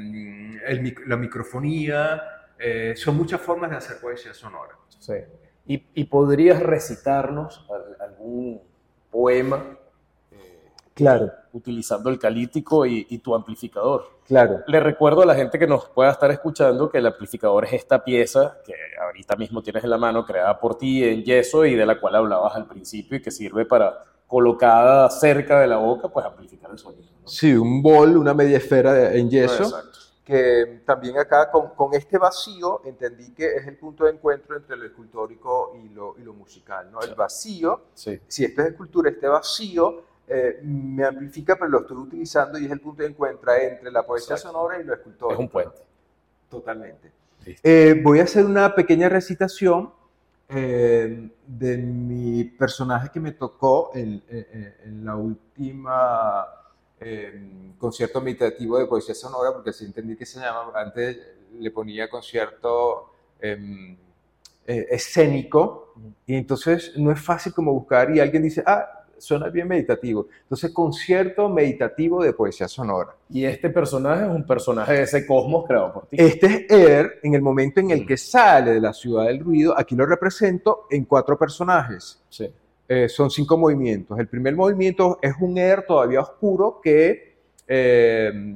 S3: el, la microfonía. Eh, son muchas formas de hacer poesía sonora.
S2: Sí. ¿Y, y podrías recitarnos algún poema? Eh,
S3: claro.
S2: Utilizando el calítico y, y tu amplificador.
S3: Claro.
S2: Le recuerdo a la gente que nos pueda estar escuchando que el amplificador es esta pieza que ahorita mismo tienes en la mano, creada por ti en yeso y de la cual hablabas al principio y que sirve para, colocada cerca de la boca, pues amplificar el sonido, ¿no?
S3: Sí, un bol, una media esfera en yeso.
S2: Exacto.
S3: Que también acá con, con este vacío entendí que es el punto de encuentro entre lo escultórico y lo, y lo musical, ¿no? El vacío,
S2: sí.
S3: Si esto es escultura, este vacío eh, me amplifica, pero lo estoy utilizando y es el punto de encuentro entre la poesía Exacto. sonora y lo escultórico.
S2: Es un puente.
S3: Totalmente. Eh, voy a hacer una pequeña recitación eh, de mi personaje que me tocó en, en, en la última... Eh, concierto meditativo de poesía sonora, porque así entendí que se llama. Antes le ponía concierto eh, eh, escénico, y entonces no es fácil como buscar y alguien dice, ah, suena bien meditativo. Entonces, concierto meditativo de poesía sonora.
S2: Y este personaje es un personaje de ese cosmos creado por ti.
S3: Este es Er, en el momento en el que sale de la ciudad del ruido. Aquí lo represento en cuatro personajes.
S2: Sí.
S3: Eh, son cinco movimientos. El primer movimiento es un Er todavía oscuro que eh,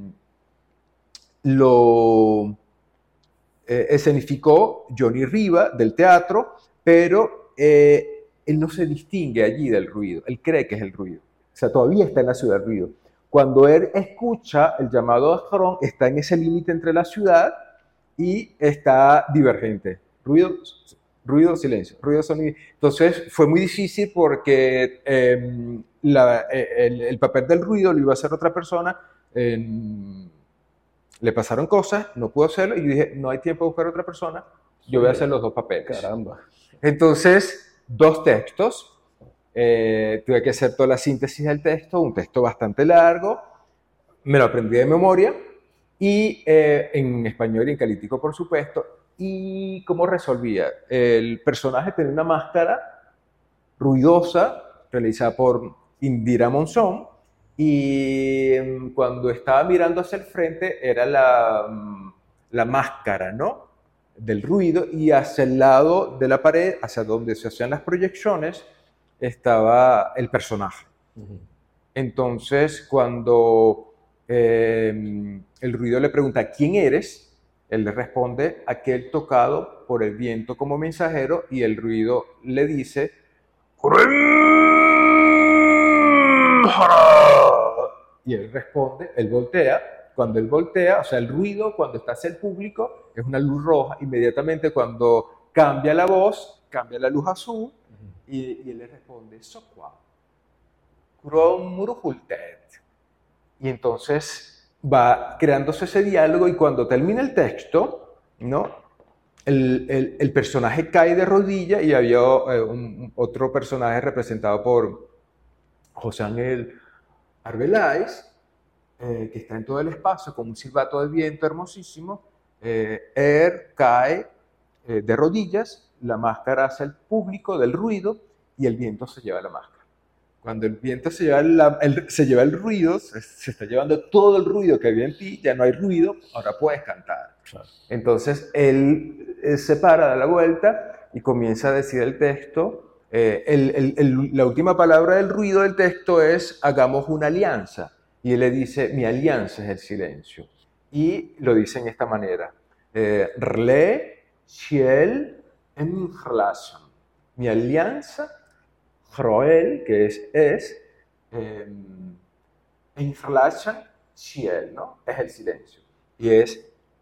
S3: lo eh, escenificó Johnny Riva del teatro, pero eh, él no se distingue allí del ruido, él cree que es el ruido. O sea, todavía está en la ciudad del ruido. Cuando él escucha el llamado de Jarón, está en ese límite entre la ciudad y está divergente. Ruido... Ruido, silencio, ruido, sonido. Entonces fue muy difícil porque eh, la, el, el papel del ruido lo iba a hacer otra persona. Eh, le pasaron cosas, no pudo hacerlo y yo dije, no hay tiempo de buscar otra persona, yo voy a hacer los dos papeles.
S2: Caramba.
S3: Entonces, dos textos. Eh, tuve que hacer toda la síntesis del texto, un texto bastante largo. Me lo aprendí de memoria y eh, en español y en calítico, por supuesto. ¿Y cómo resolvía? El personaje tenía una máscara ruidosa realizada por Indira Monzón y cuando estaba mirando hacia el frente era la, la máscara, ¿no?, del ruido, y hacia el lado de la pared, hacia donde se hacían las proyecciones, estaba el personaje. Uh-huh. Entonces, cuando eh, el ruido le pregunta ¿quién eres?, él le responde aquel tocado por el viento como mensajero, y el ruido le dice y él responde, él voltea. Cuando él voltea, o sea, el ruido cuando está hacia el público es una luz roja. Inmediatamente cuando cambia la voz, cambia la luz azul, uh-huh. y, y él le responde Sokwa, Kuromurhultet. Y entonces va creándose ese diálogo, y cuando termina el texto, ¿no?, el, el, el personaje cae de rodillas, y había eh, un, otro personaje representado por José Ángel Arbeláez, eh, que está en todo el espacio con un silbato de viento hermosísimo. eh, Er cae eh, de rodillas, la máscara hacia el público del ruido, y el viento se lleva la máscara. Cuando el viento se lleva, la, el, se lleva el ruido, se, se está llevando todo el ruido que había en ti, ya no hay ruido, ahora puedes cantar. Claro. Entonces él, él se para, da la vuelta y comienza a decir el texto. Eh, el, el, el, la última palabra del ruido del texto es hagamos una alianza. Y él le dice, mi alianza es el silencio. Y lo dice en esta manera. Eh, Rle, Shiel, en relación. Mi alianza, Roel, que es, es eh, en relación, Shiel, ¿no? Es el silencio. Y es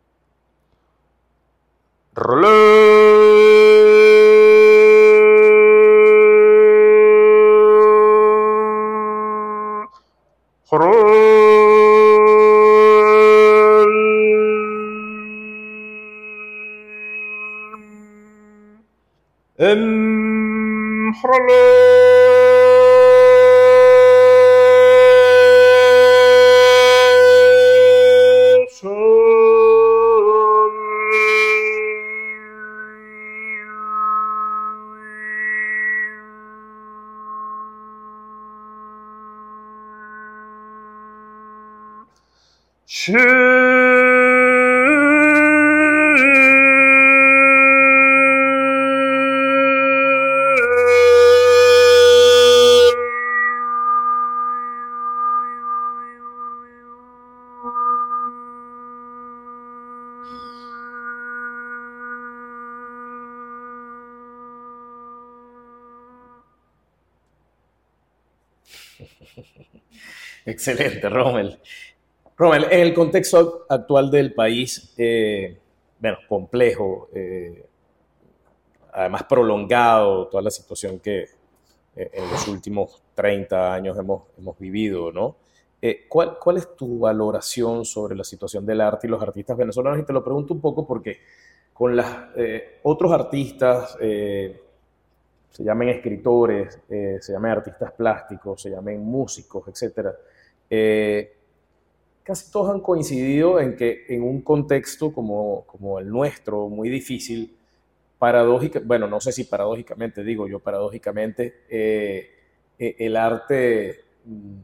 S2: Excelente, Rommel. Rommel, en el contexto actual del país, eh, bueno, complejo, eh, además prolongado, toda la situación que eh, en los últimos treinta años hemos, hemos vivido, ¿no? Eh, ¿cuál, ¿Cuál es tu valoración sobre la situación del arte y los artistas venezolanos? Y te lo pregunto un poco porque con los eh, otros artistas, eh, se llamen escritores, eh, se llamen artistas plásticos, se llamen músicos, etcétera, eh, casi todos han coincidido en que en un contexto como, como el nuestro, muy difícil, paradójica, bueno, no sé si paradójicamente, digo yo paradójicamente, eh, eh, el arte mm,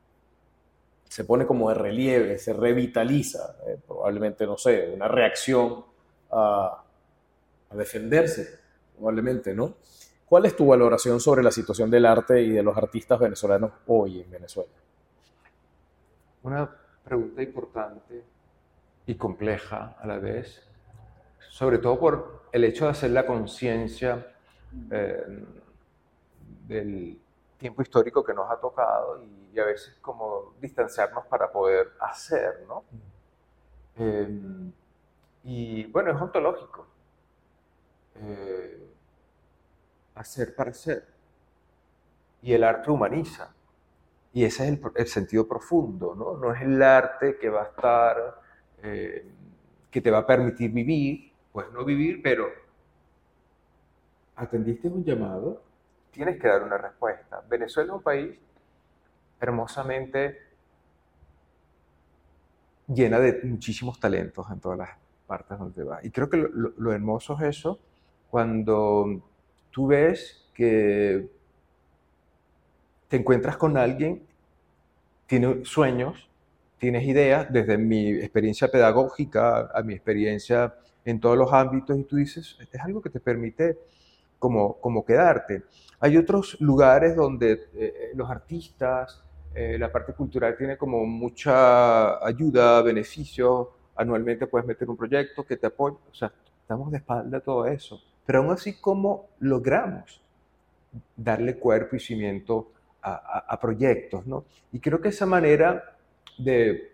S2: se pone como de relieve, se revitaliza, eh, probablemente, no sé, una reacción a, a defenderse, probablemente, ¿no? ¿Cuál es tu valoración sobre la situación del arte y de los artistas venezolanos hoy en Venezuela?
S3: Una pregunta importante y compleja a la vez, sobre todo por el hecho de hacer la conciencia eh, del tiempo histórico que nos ha tocado y, y a veces como distanciarnos para poder hacer, ¿no? Eh, y bueno, es ontológico. Eh, hacer para ser. Y el arte humaniza. Y ese es el, el sentido profundo, ¿no? No es el arte que va a estar, eh, que te va a permitir vivir, pues no vivir, pero atendiste un llamado, tienes que dar una respuesta. Venezuela es un país hermosamente llena de muchísimos talentos en todas las partes donde va. Y creo que lo, lo, lo hermoso es eso, cuando tú ves que te encuentras con alguien, tiene sueños, tienes ideas desde mi experiencia pedagógica a mi experiencia en todos los ámbitos y tú dices, es algo que te permite como, como quedarte. Hay otros lugares donde eh, los artistas, eh, la parte cultural tiene como mucha ayuda, beneficios, anualmente puedes meter un proyecto que te apoye, o sea, estamos de espalda a todo eso. Pero aún así, ¿cómo logramos darle cuerpo y cimiento a, a, a proyectos, ¿no? Y creo que esa manera de,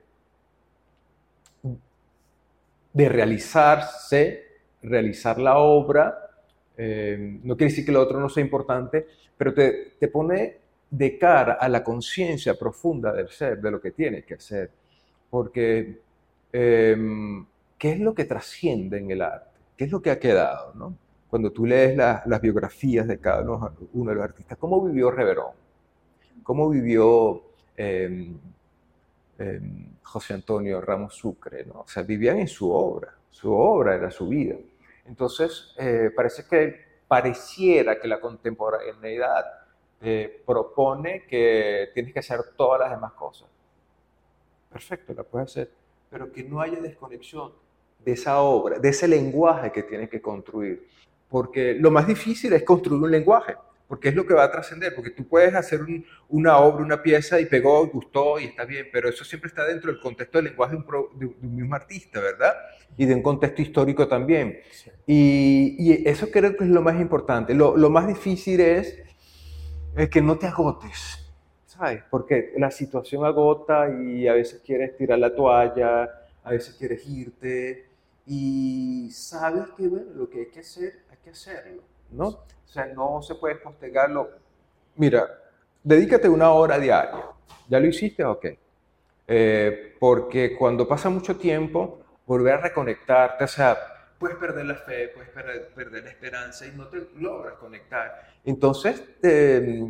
S3: de realizarse, realizar la obra, eh, no quiere decir que lo otro no sea importante, pero te, te pone de cara a la conciencia profunda del ser, de lo que tienes que hacer. Porque, eh, ¿qué es lo que trasciende en el arte? ¿Qué es lo que ha quedado, ¿no? Cuando tú lees la, las biografías de cada uno, uno de los artistas, ¿cómo vivió Reverón? ¿Cómo vivió eh, eh, José Antonio Ramos Sucre, ¿no? O sea, vivían en su obra, su obra era su vida. Entonces, eh, parece que pareciera que la contemporaneidad eh, propone que tienes que hacer todas las demás cosas. Perfecto, la puedes hacer, pero que no haya desconexión de esa obra, de ese lenguaje que tienes que construir. Porque lo más difícil es construir un lenguaje, porque es lo que va a trascender, porque tú puedes hacer un, una obra, una pieza y pegó, gustó y está bien, pero eso siempre está dentro del contexto del lenguaje de un, pro, de, de un mismo artista, ¿verdad? Y de un contexto histórico también. Sí. Y, y eso creo que es lo más importante. Lo, lo más difícil es, es que no te agotes, ¿sabes? Porque la situación agota y a veces quieres tirar la toalla, a veces quieres irte y sabes que, bueno, lo que hay que hacer, hay que hacerlo, ¿no? O sea, no se puede postergarlo. Mira, dedícate una hora diaria. ¿Ya lo hiciste? Ok. Eh, porque cuando pasa mucho tiempo, volver a reconectarte, o sea, puedes perder la fe, puedes perder, perder la esperanza y no te logras conectar. Entonces, te,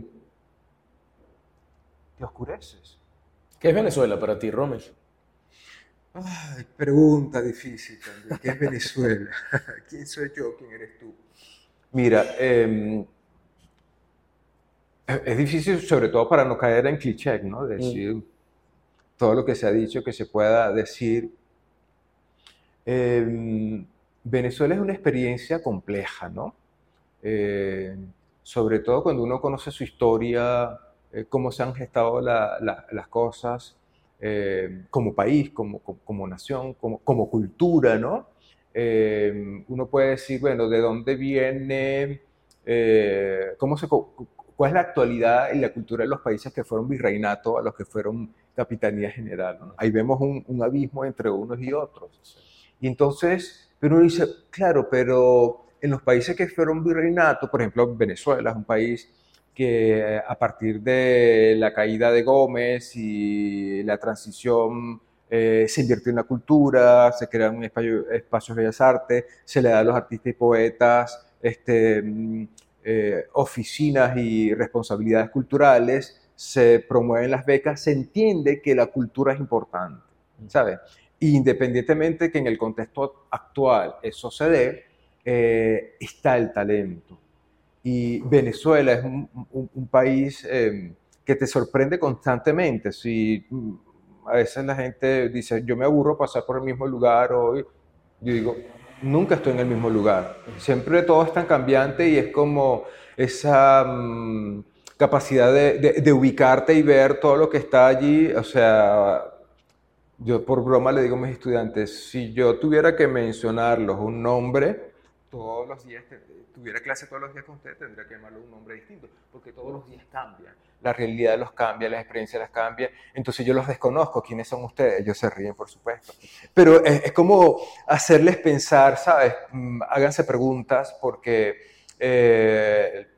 S3: te oscureces.
S2: ¿Qué es Venezuela para ti, Rommel?
S3: Ay, pregunta difícil también. ¿Qué es Venezuela? ¿Quién soy yo? ¿Quién eres tú? Mira, eh, es difícil sobre todo para no caer en cliché, ¿no? Decir mm. todo lo que se ha dicho, que se pueda decir. Eh, Venezuela es una experiencia compleja, ¿no? Eh, sobre todo cuando uno conoce su historia, eh, cómo se han gestado la, la, las cosas, eh, como país, como, como, como nación, como, como cultura, ¿no? Eh, uno puede decir, bueno, ¿de dónde viene? Eh, ¿cómo se, ¿Cuál es la actualidad y la cultura de los países que fueron virreinato a los que fueron capitanía general, ¿no? Ahí vemos un, un abismo entre unos y otros. Y entonces, pero uno dice, claro, pero en los países que fueron virreinato, por ejemplo, Venezuela es un país que a partir de la caída de Gómez y la transición eh, se invirtió en la cultura, se crean espacio, espacios de bellas artes, se le da a los artistas y poetas este, eh, oficinas y responsabilidades culturales, se promueven las becas, se entiende que la cultura es importante, ¿sabes? Independientemente que en el contexto actual eso se dé, eh, está el talento. Y Venezuela es un, un, un país eh, que te sorprende constantemente. Si a veces la gente dice, yo me aburro pasar por el mismo lugar hoy, yo digo, nunca estoy en el mismo lugar. Siempre todo es tan cambiante y es como esa um, capacidad de, de, de ubicarte y ver todo lo que está allí. O sea, yo por broma le digo a mis estudiantes, si yo tuviera que mencionarlos un nombre, todos los días, tuviera clase todos los días con ustedes, tendría que llamarlo un nombre distinto, porque todos los días cambian. La realidad los cambia, las experiencias las cambian. Entonces yo los desconozco. ¿Quiénes son ustedes? Ellos se ríen, por supuesto. Pero es, es como hacerles pensar, ¿sabes? Mm, háganse preguntas, porque eh,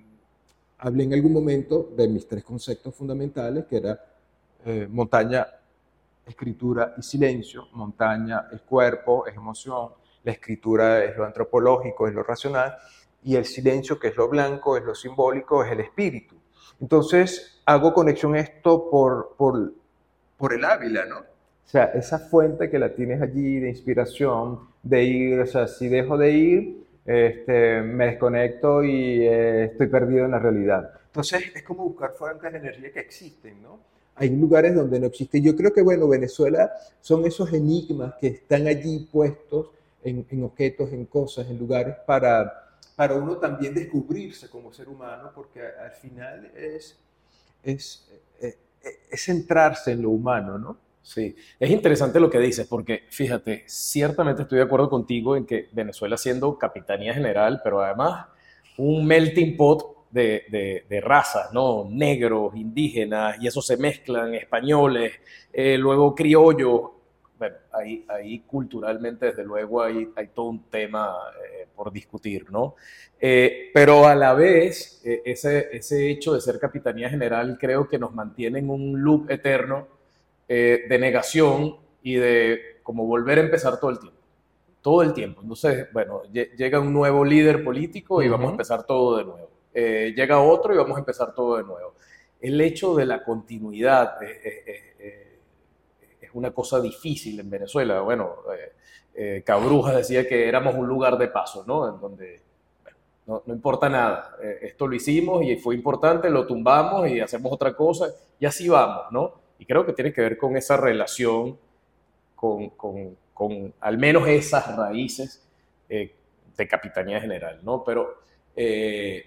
S3: hablé en algún momento de mis tres conceptos fundamentales, que era eh, montaña, escritura y silencio. Montaña es cuerpo, es emoción. La escritura es lo antropológico, es lo racional. Y el silencio, que es lo blanco, es lo simbólico, es el espíritu. Entonces, hago conexión a esto por, por, por el Ávila, ¿no? O sea, esa fuente que la tienes allí de inspiración, de ir, o sea, si dejo de ir, este, me desconecto y eh, estoy perdido en la realidad. Entonces, es como buscar fuentes de energía que existen, ¿no? hay lugares donde no existe. Yo creo que, bueno, Venezuela son esos enigmas que están allí puestos en, en objetos, en cosas, en lugares para, para uno también descubrirse como ser humano, porque al final es, es, es, es centrarse en lo humano, ¿no?
S2: Sí, es interesante lo que dices, porque fíjate, ciertamente estoy de acuerdo contigo en que Venezuela siendo capitanía general, pero además un melting pot de, de, de razas, ¿no? Negros, indígenas, y eso se mezclan, españoles, eh, luego criollos. Bueno, ahí, ahí culturalmente, desde luego, hay, hay todo un tema eh, por discutir, ¿no? Eh, pero a la vez, eh, ese, ese hecho de ser capitanía general creo que nos mantiene en un loop eterno eh, de negación y de como volver a empezar todo el tiempo. Todo el tiempo. Entonces, bueno, llega un nuevo líder político y uh-huh. vamos a empezar todo de nuevo. Eh, llega otro y vamos a empezar todo de nuevo. El hecho de la continuidad es, es, es, es una cosa difícil en Venezuela. Bueno, eh, eh, Cabrujas decía que éramos un lugar de paso, ¿no? En donde bueno, no, no importa nada. Eh, esto lo hicimos y fue importante, lo tumbamos y hacemos otra cosa y así vamos, ¿no? Y creo que tiene que ver con esa relación, con, con, con al menos esas raíces eh, de capitanía general, ¿no? Pero eh,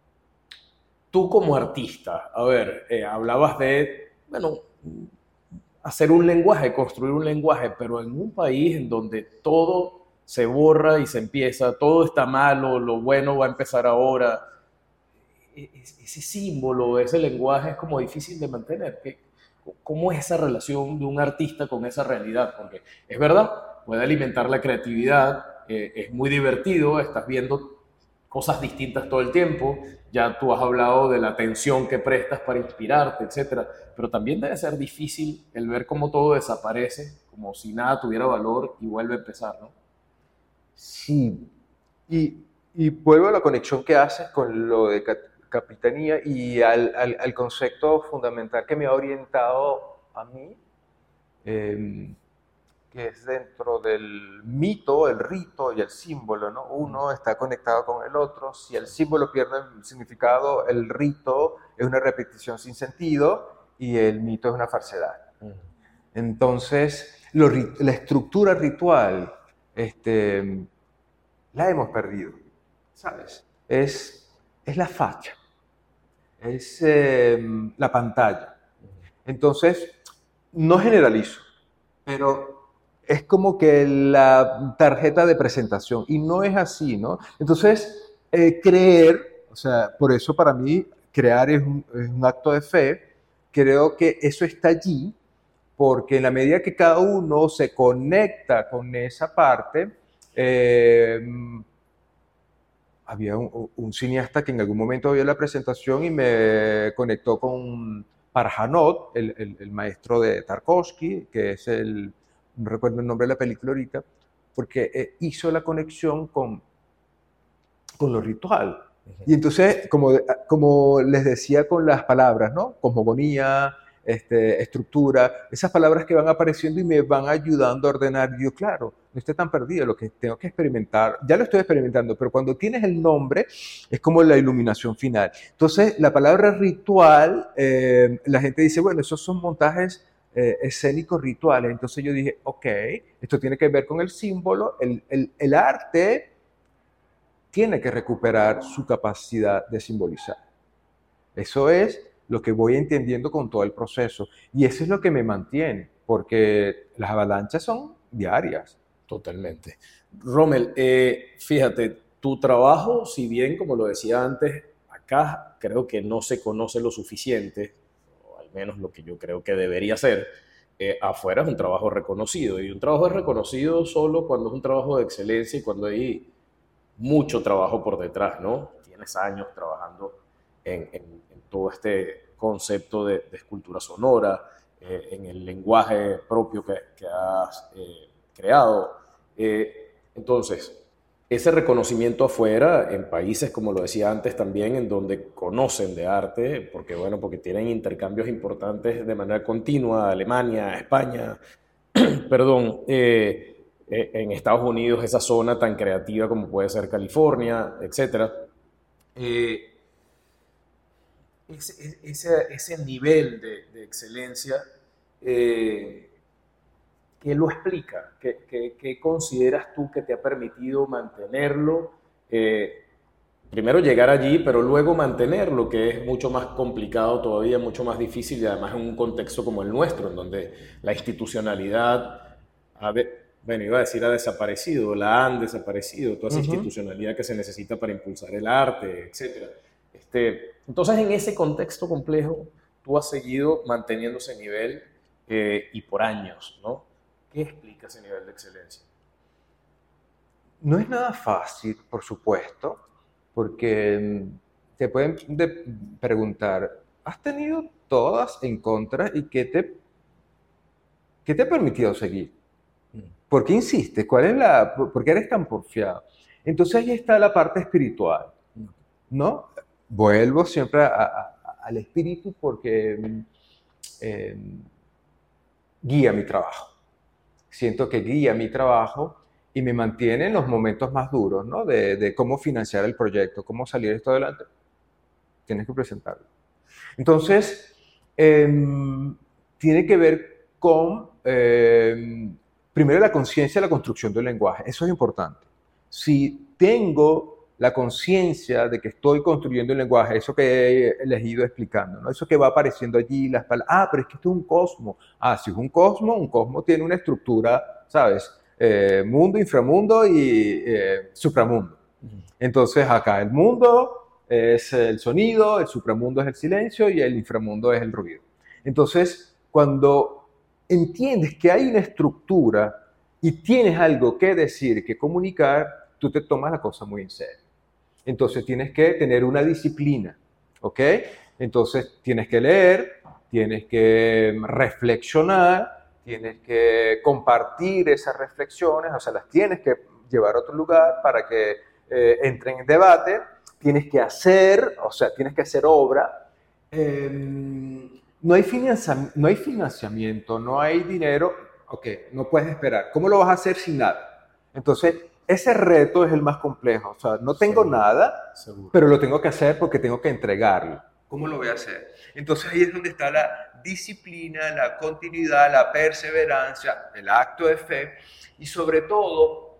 S2: tú como artista, a ver, eh, hablabas de, bueno, hacer un lenguaje, construir un lenguaje, pero en un país en donde todo se borra y se empieza, todo está malo, lo bueno va a empezar ahora, ese símbolo, ese lenguaje es como difícil de mantener. ¿Cómo es esa relación de un artista con esa realidad? Porque es verdad, puede alimentar la creatividad, eh, es muy divertido, estás viendo cosas distintas todo el tiempo, ya tú has hablado de la atención que prestas para inspirarte, etcétera, pero también debe ser difícil el ver cómo todo desaparece, como si nada tuviera valor y vuelve a empezar, ¿no?
S3: Sí, y, y vuelvo a la conexión que haces con lo de capitanía y al, al, al concepto fundamental que me ha orientado a mí, eh, que es dentro del mito, el rito y el símbolo, ¿no? Uno está conectado con el otro. Si el símbolo pierde el significado, el rito es una repetición sin sentido y el mito es una falsedad. Entonces, lo, la estructura ritual este, la hemos perdido, ¿sabes? Es, es la facha, es eh, la pantalla. Entonces, no generalizo, pero es como que la tarjeta de presentación, y no es así, ¿no? Entonces, eh, creer, o sea, por eso para mí crear es un, es un acto de fe, creo que eso está allí, porque en la medida que cada uno se conecta con esa parte, eh, había un, un cineasta que en algún momento vio la presentación y me conectó con Parjanot, el, el, el maestro de Tarkovsky, que es el, no recuerdo el nombre de la película ahorita, porque eh, hizo la conexión con, con lo ritual. Uh-huh. Y entonces, como, como les decía con las palabras, ¿no? Cosmogonía, este, estructura, esas palabras que van apareciendo y me van ayudando a ordenar. Y yo, claro, no estoy tan perdido, lo que tengo que experimentar, ya lo estoy experimentando, pero cuando tienes el nombre, es como la iluminación final. Entonces, la palabra ritual, eh, la gente dice, bueno, esos son montajes eh, escénicos rituales. Entonces yo dije, ok, esto tiene que ver con el símbolo, el, el, el arte tiene que recuperar su capacidad de simbolizar. Eso es lo que voy entendiendo con todo el proceso. Y eso es lo que me mantiene, porque las avalanchas son diarias.
S2: Totalmente. Rommel, eh, fíjate, tu trabajo, si bien, como lo decía antes, acá creo que no se conoce lo suficiente, o al menos lo que yo creo que debería ser, eh, afuera es un trabajo reconocido. Y un trabajo es reconocido solo cuando es un trabajo de excelencia y cuando hay mucho trabajo por detrás, ¿no? Tienes años trabajando en, en, en todo este concepto de, de escultura sonora, eh, en el lenguaje propio que, que has eh, creado. Eh, entonces, ese reconocimiento afuera, en países, como lo decía antes también, en donde conocen de arte, porque bueno, porque tienen intercambios importantes de manera continua, Alemania, España, perdón, eh, en Estados Unidos, esa zona tan creativa como puede ser California, etcétera. Eh, ese, ese, ese nivel de, de excelencia, eh, ¿qué lo explica? ¿Qué, qué, qué consideras tú que te ha permitido mantenerlo? Eh, primero llegar allí, pero luego mantenerlo, que es mucho más complicado todavía, mucho más difícil, y además en un contexto como el nuestro, en donde la institucionalidad, ha de, bueno, iba a decir ha desaparecido, la han desaparecido, toda esa
S3: Ujú.
S2: institucionalidad que se necesita para impulsar el arte, etcétera. Este, entonces, en ese contexto complejo, tú has seguido manteniendo ese nivel eh, y por años, ¿no? ¿Qué explica ese nivel de excelencia?
S3: No es nada fácil, por supuesto, porque mm, te pueden de- preguntar, ¿has tenido todas en contra y qué te, qué te ha permitido seguir? ¿Por qué insistes? ¿Cuál es la, por, por qué eres tan porfiado? Entonces ahí está la parte espiritual, ¿no? Vuelvo siempre a- a- al espíritu porque mm, eh, guía mi trabajo. Siento que guía mi trabajo y me mantiene en los momentos más duros, ¿no? De, de cómo financiar el proyecto, cómo salir esto adelante. Tienes que presentarlo. Entonces, eh, tiene que ver con, eh, primero, la conciencia de la construcción del lenguaje. Eso es importante. Si tengo la conciencia de que estoy construyendo el lenguaje, eso que he elegido explicando, ¿no? Eso que va apareciendo allí, las palabras, ah, pero es que esto es un cosmos. Ah, si es un cosmos, un cosmos tiene una estructura, ¿sabes? Eh, mundo, inframundo y eh, supramundo. Entonces, acá el mundo es el sonido, el supramundo es el silencio y el inframundo es el ruido. Entonces, cuando entiendes que hay una estructura y tienes algo que decir, que comunicar, tú te tomas la cosa muy en serio. Entonces, tienes que tener una disciplina, ¿ok? Entonces, tienes que leer, tienes que reflexionar, tienes que compartir esas reflexiones, o sea, las tienes que llevar a otro lugar para que eh, entren en debate, tienes que hacer, o sea, tienes que hacer obra. Eh, no, hay financiamiento, no hay financiamiento, no hay dinero, ok, no puedes esperar. ¿Cómo lo vas a hacer sin nada? Entonces, ese reto es el más complejo. O sea, no tengo
S2: Seguro,
S3: nada,
S2: seguro.
S3: pero lo tengo que hacer porque tengo que entregarlo. ¿Cómo lo voy a hacer? Entonces ahí es donde está la disciplina, la continuidad, la perseverancia, el acto de fe y sobre todo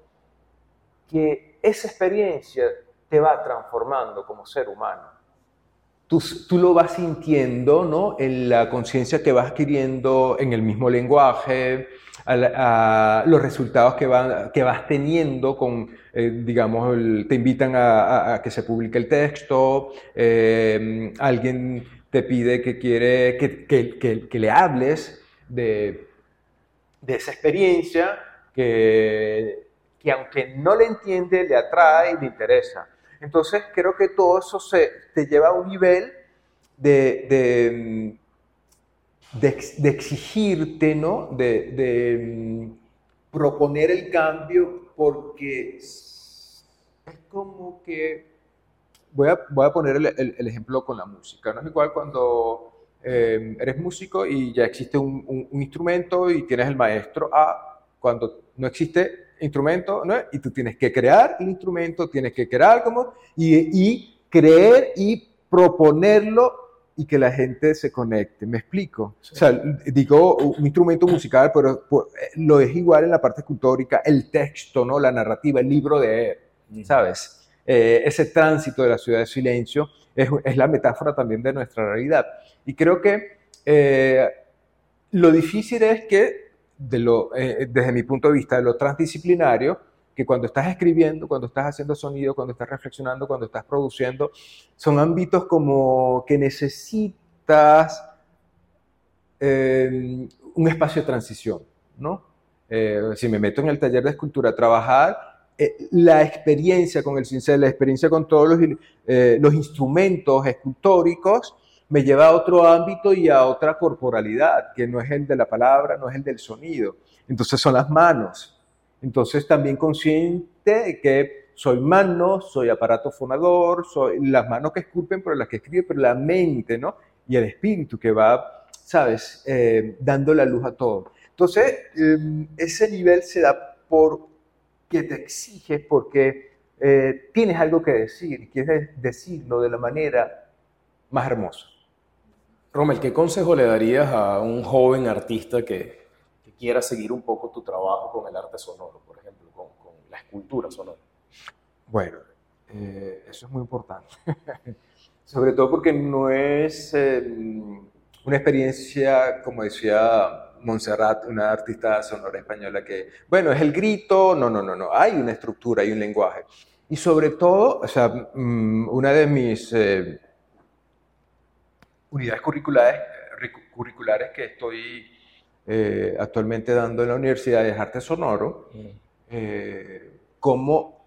S3: que esa experiencia te va transformando como ser humano. Tú, tú lo vas sintiendo, ¿no? En la conciencia que vas adquiriendo en el mismo lenguaje, a, la, a los resultados que, van, que vas teniendo con, eh, digamos, el, te invitan a, a, a que se publique el texto, eh, alguien te pide que quiere que, que, que, que le hables de, de esa experiencia que, que aunque no le entiende, le atrae y le interesa. Entonces creo que todo eso se, te lleva a un nivel de, de, de, de exigirte, ¿no? De, de proponer el cambio porque es como que... Voy a, voy a poner el, el, el ejemplo con la música. No es igual cuando eh, eres músico y ya existe un, un, un instrumento y tienes el maestro, a cuando no existe instrumento, ¿no? Y tú tienes que crear el instrumento, tienes que crear como, y, y creer y proponerlo y que la gente se conecte. ¿Me explico? Sí. O sea, digo un instrumento musical, pero pues, lo es igual en la parte escultórica, el texto, ¿no? La narrativa, el libro de él, ¿sabes? Eh, ese tránsito de la ciudad de silencio es, es la metáfora también de nuestra realidad. Y creo que eh, lo difícil es que, de lo, eh, desde mi punto de vista, de lo transdisciplinario, que cuando estás escribiendo, cuando estás haciendo sonido, cuando estás reflexionando, cuando estás produciendo, son ámbitos como que necesitas eh, un espacio de transición, ¿no? Eh, si me meto en el taller de escultura a trabajar, eh, la experiencia con el cincel, la experiencia con todos los, eh, los instrumentos escultóricos, me lleva a otro ámbito y a otra corporalidad, que no es el de la palabra, no es el del sonido. Entonces son las manos. Entonces también consciente de que soy mano, soy aparato fonador, soy las manos que esculpen, pero las que escriben, pero la mente, ¿no? Y el espíritu que va, ¿sabes? Eh, dando la luz a todo. Entonces, eh, ese nivel se da por que te exige, porque eh, tienes algo que decir y quieres decirlo de la manera más hermosa.
S2: Rommel, ¿qué consejo le darías a un joven artista que, que quiera seguir un poco tu trabajo con el arte sonoro, por ejemplo, con, con la escultura sonora?
S3: Bueno, eh, eso es muy importante. Sobre todo porque no es eh, una experiencia, como decía Montserrat, una artista sonora española, que, bueno, es el grito. No, no, no, no. Hay una estructura, hay un lenguaje. Y sobre todo, o sea, una de mis eh, unidades curriculares, curriculares que estoy eh, actualmente dando en la universidad es arte sonoro, eh, como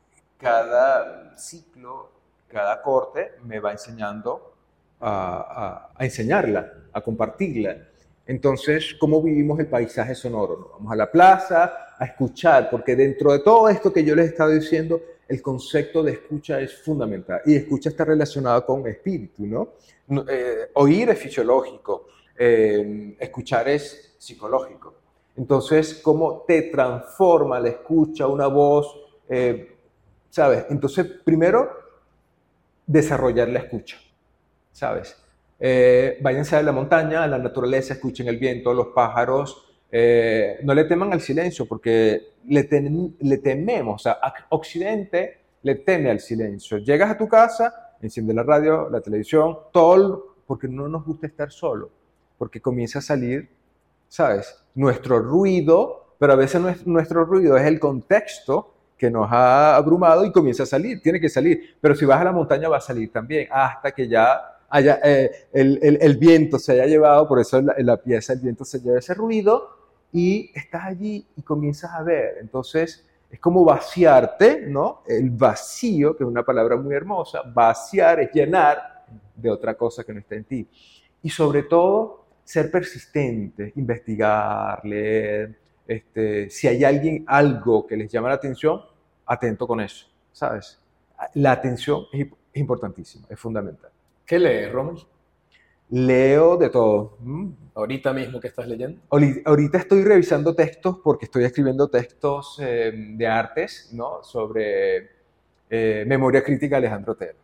S3: cada ciclo, cada corte me va enseñando a, a, a enseñarla, a compartirla. Entonces, ¿cómo vivimos el paisaje sonoro? ¿No? Vamos a la plaza a escuchar, porque dentro de todo esto que yo les he estado diciendo, el concepto de escucha es fundamental. Y escucha está relacionado con espíritu, ¿no? Eh, oír es fisiológico, eh, escuchar es psicológico. Entonces, ¿cómo te transforma la escucha, una voz? Eh, ¿Sabes? Entonces, primero, desarrollar la escucha, ¿sabes? Eh, váyanse a la montaña, a la naturaleza, escuchen el viento, los pájaros. Eh, no le teman al silencio, porque le, tem le tememos. O sea, Occidente le teme al silencio. Llegas a tu casa, enciende la radio, la televisión, todo, porque no nos gusta estar solo, porque comienza a salir, ¿sabes? Nuestro ruido, pero a veces nuestro ruido es el contexto que nos ha abrumado y comienza a salir, tiene que salir, pero si vas a la montaña va a salir también, hasta que ya haya, eh, el, el, el viento se haya llevado, por eso en la, en la pieza el viento se lleva ese ruido y estás allí y comienzas a ver. Entonces es como vaciarte, ¿no? El vacío, que es una palabra muy hermosa, vaciar es llenar de otra cosa que no está en ti. Y sobre todo, ser persistente, investigar, leer. Este, si hay alguien, algo que les llama la atención, atento con eso, ¿sabes? La atención es, es importantísima, es fundamental.
S2: ¿Qué lees, Rommel?
S3: Leo de todo. ¿Mm?
S2: ¿Ahorita mismo qué estás leyendo?
S3: Ahorita estoy revisando textos, porque estoy escribiendo textos eh, de artes, ¿no? Sobre eh, memoria crítica de Alejandro Otero.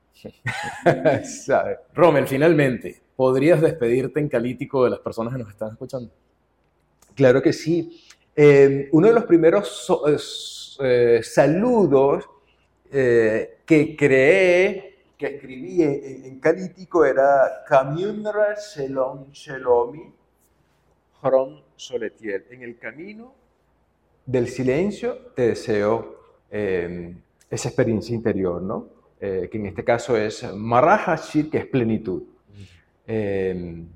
S3: ¿Sabes?
S2: Rommel, finalmente, ¿podrías despedirte en calítico de las personas que nos están escuchando?
S3: Claro que sí. Eh, uno de los primeros so, eh, saludos eh, que creé, que escribí en, en calítico era Camionra Selon Shelomi Hron Soletiel. En el camino del silencio te deseo eh, esa experiencia interior, ¿no? Eh, que en este caso es Marahashir, que es plenitud. Eh,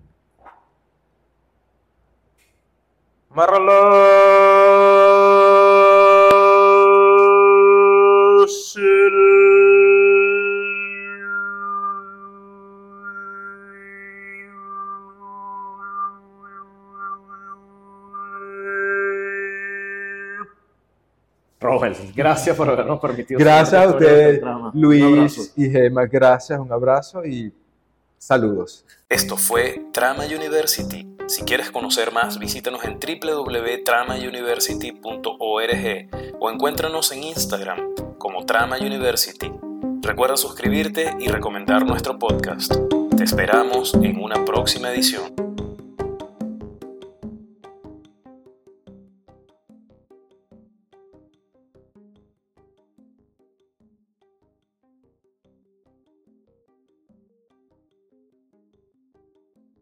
S2: Rommel, gracias por habernos permitido.
S3: Gracias a ustedes, Luis y Gemma. Gracias, un abrazo y saludos.
S1: Esto fue Trama University. Si quieres conocer más, visítanos en w w w punto trama university punto org o encuéntranos en Instagram como Trama University. Recuerda suscribirte y recomendar nuestro podcast. Te esperamos en una próxima edición.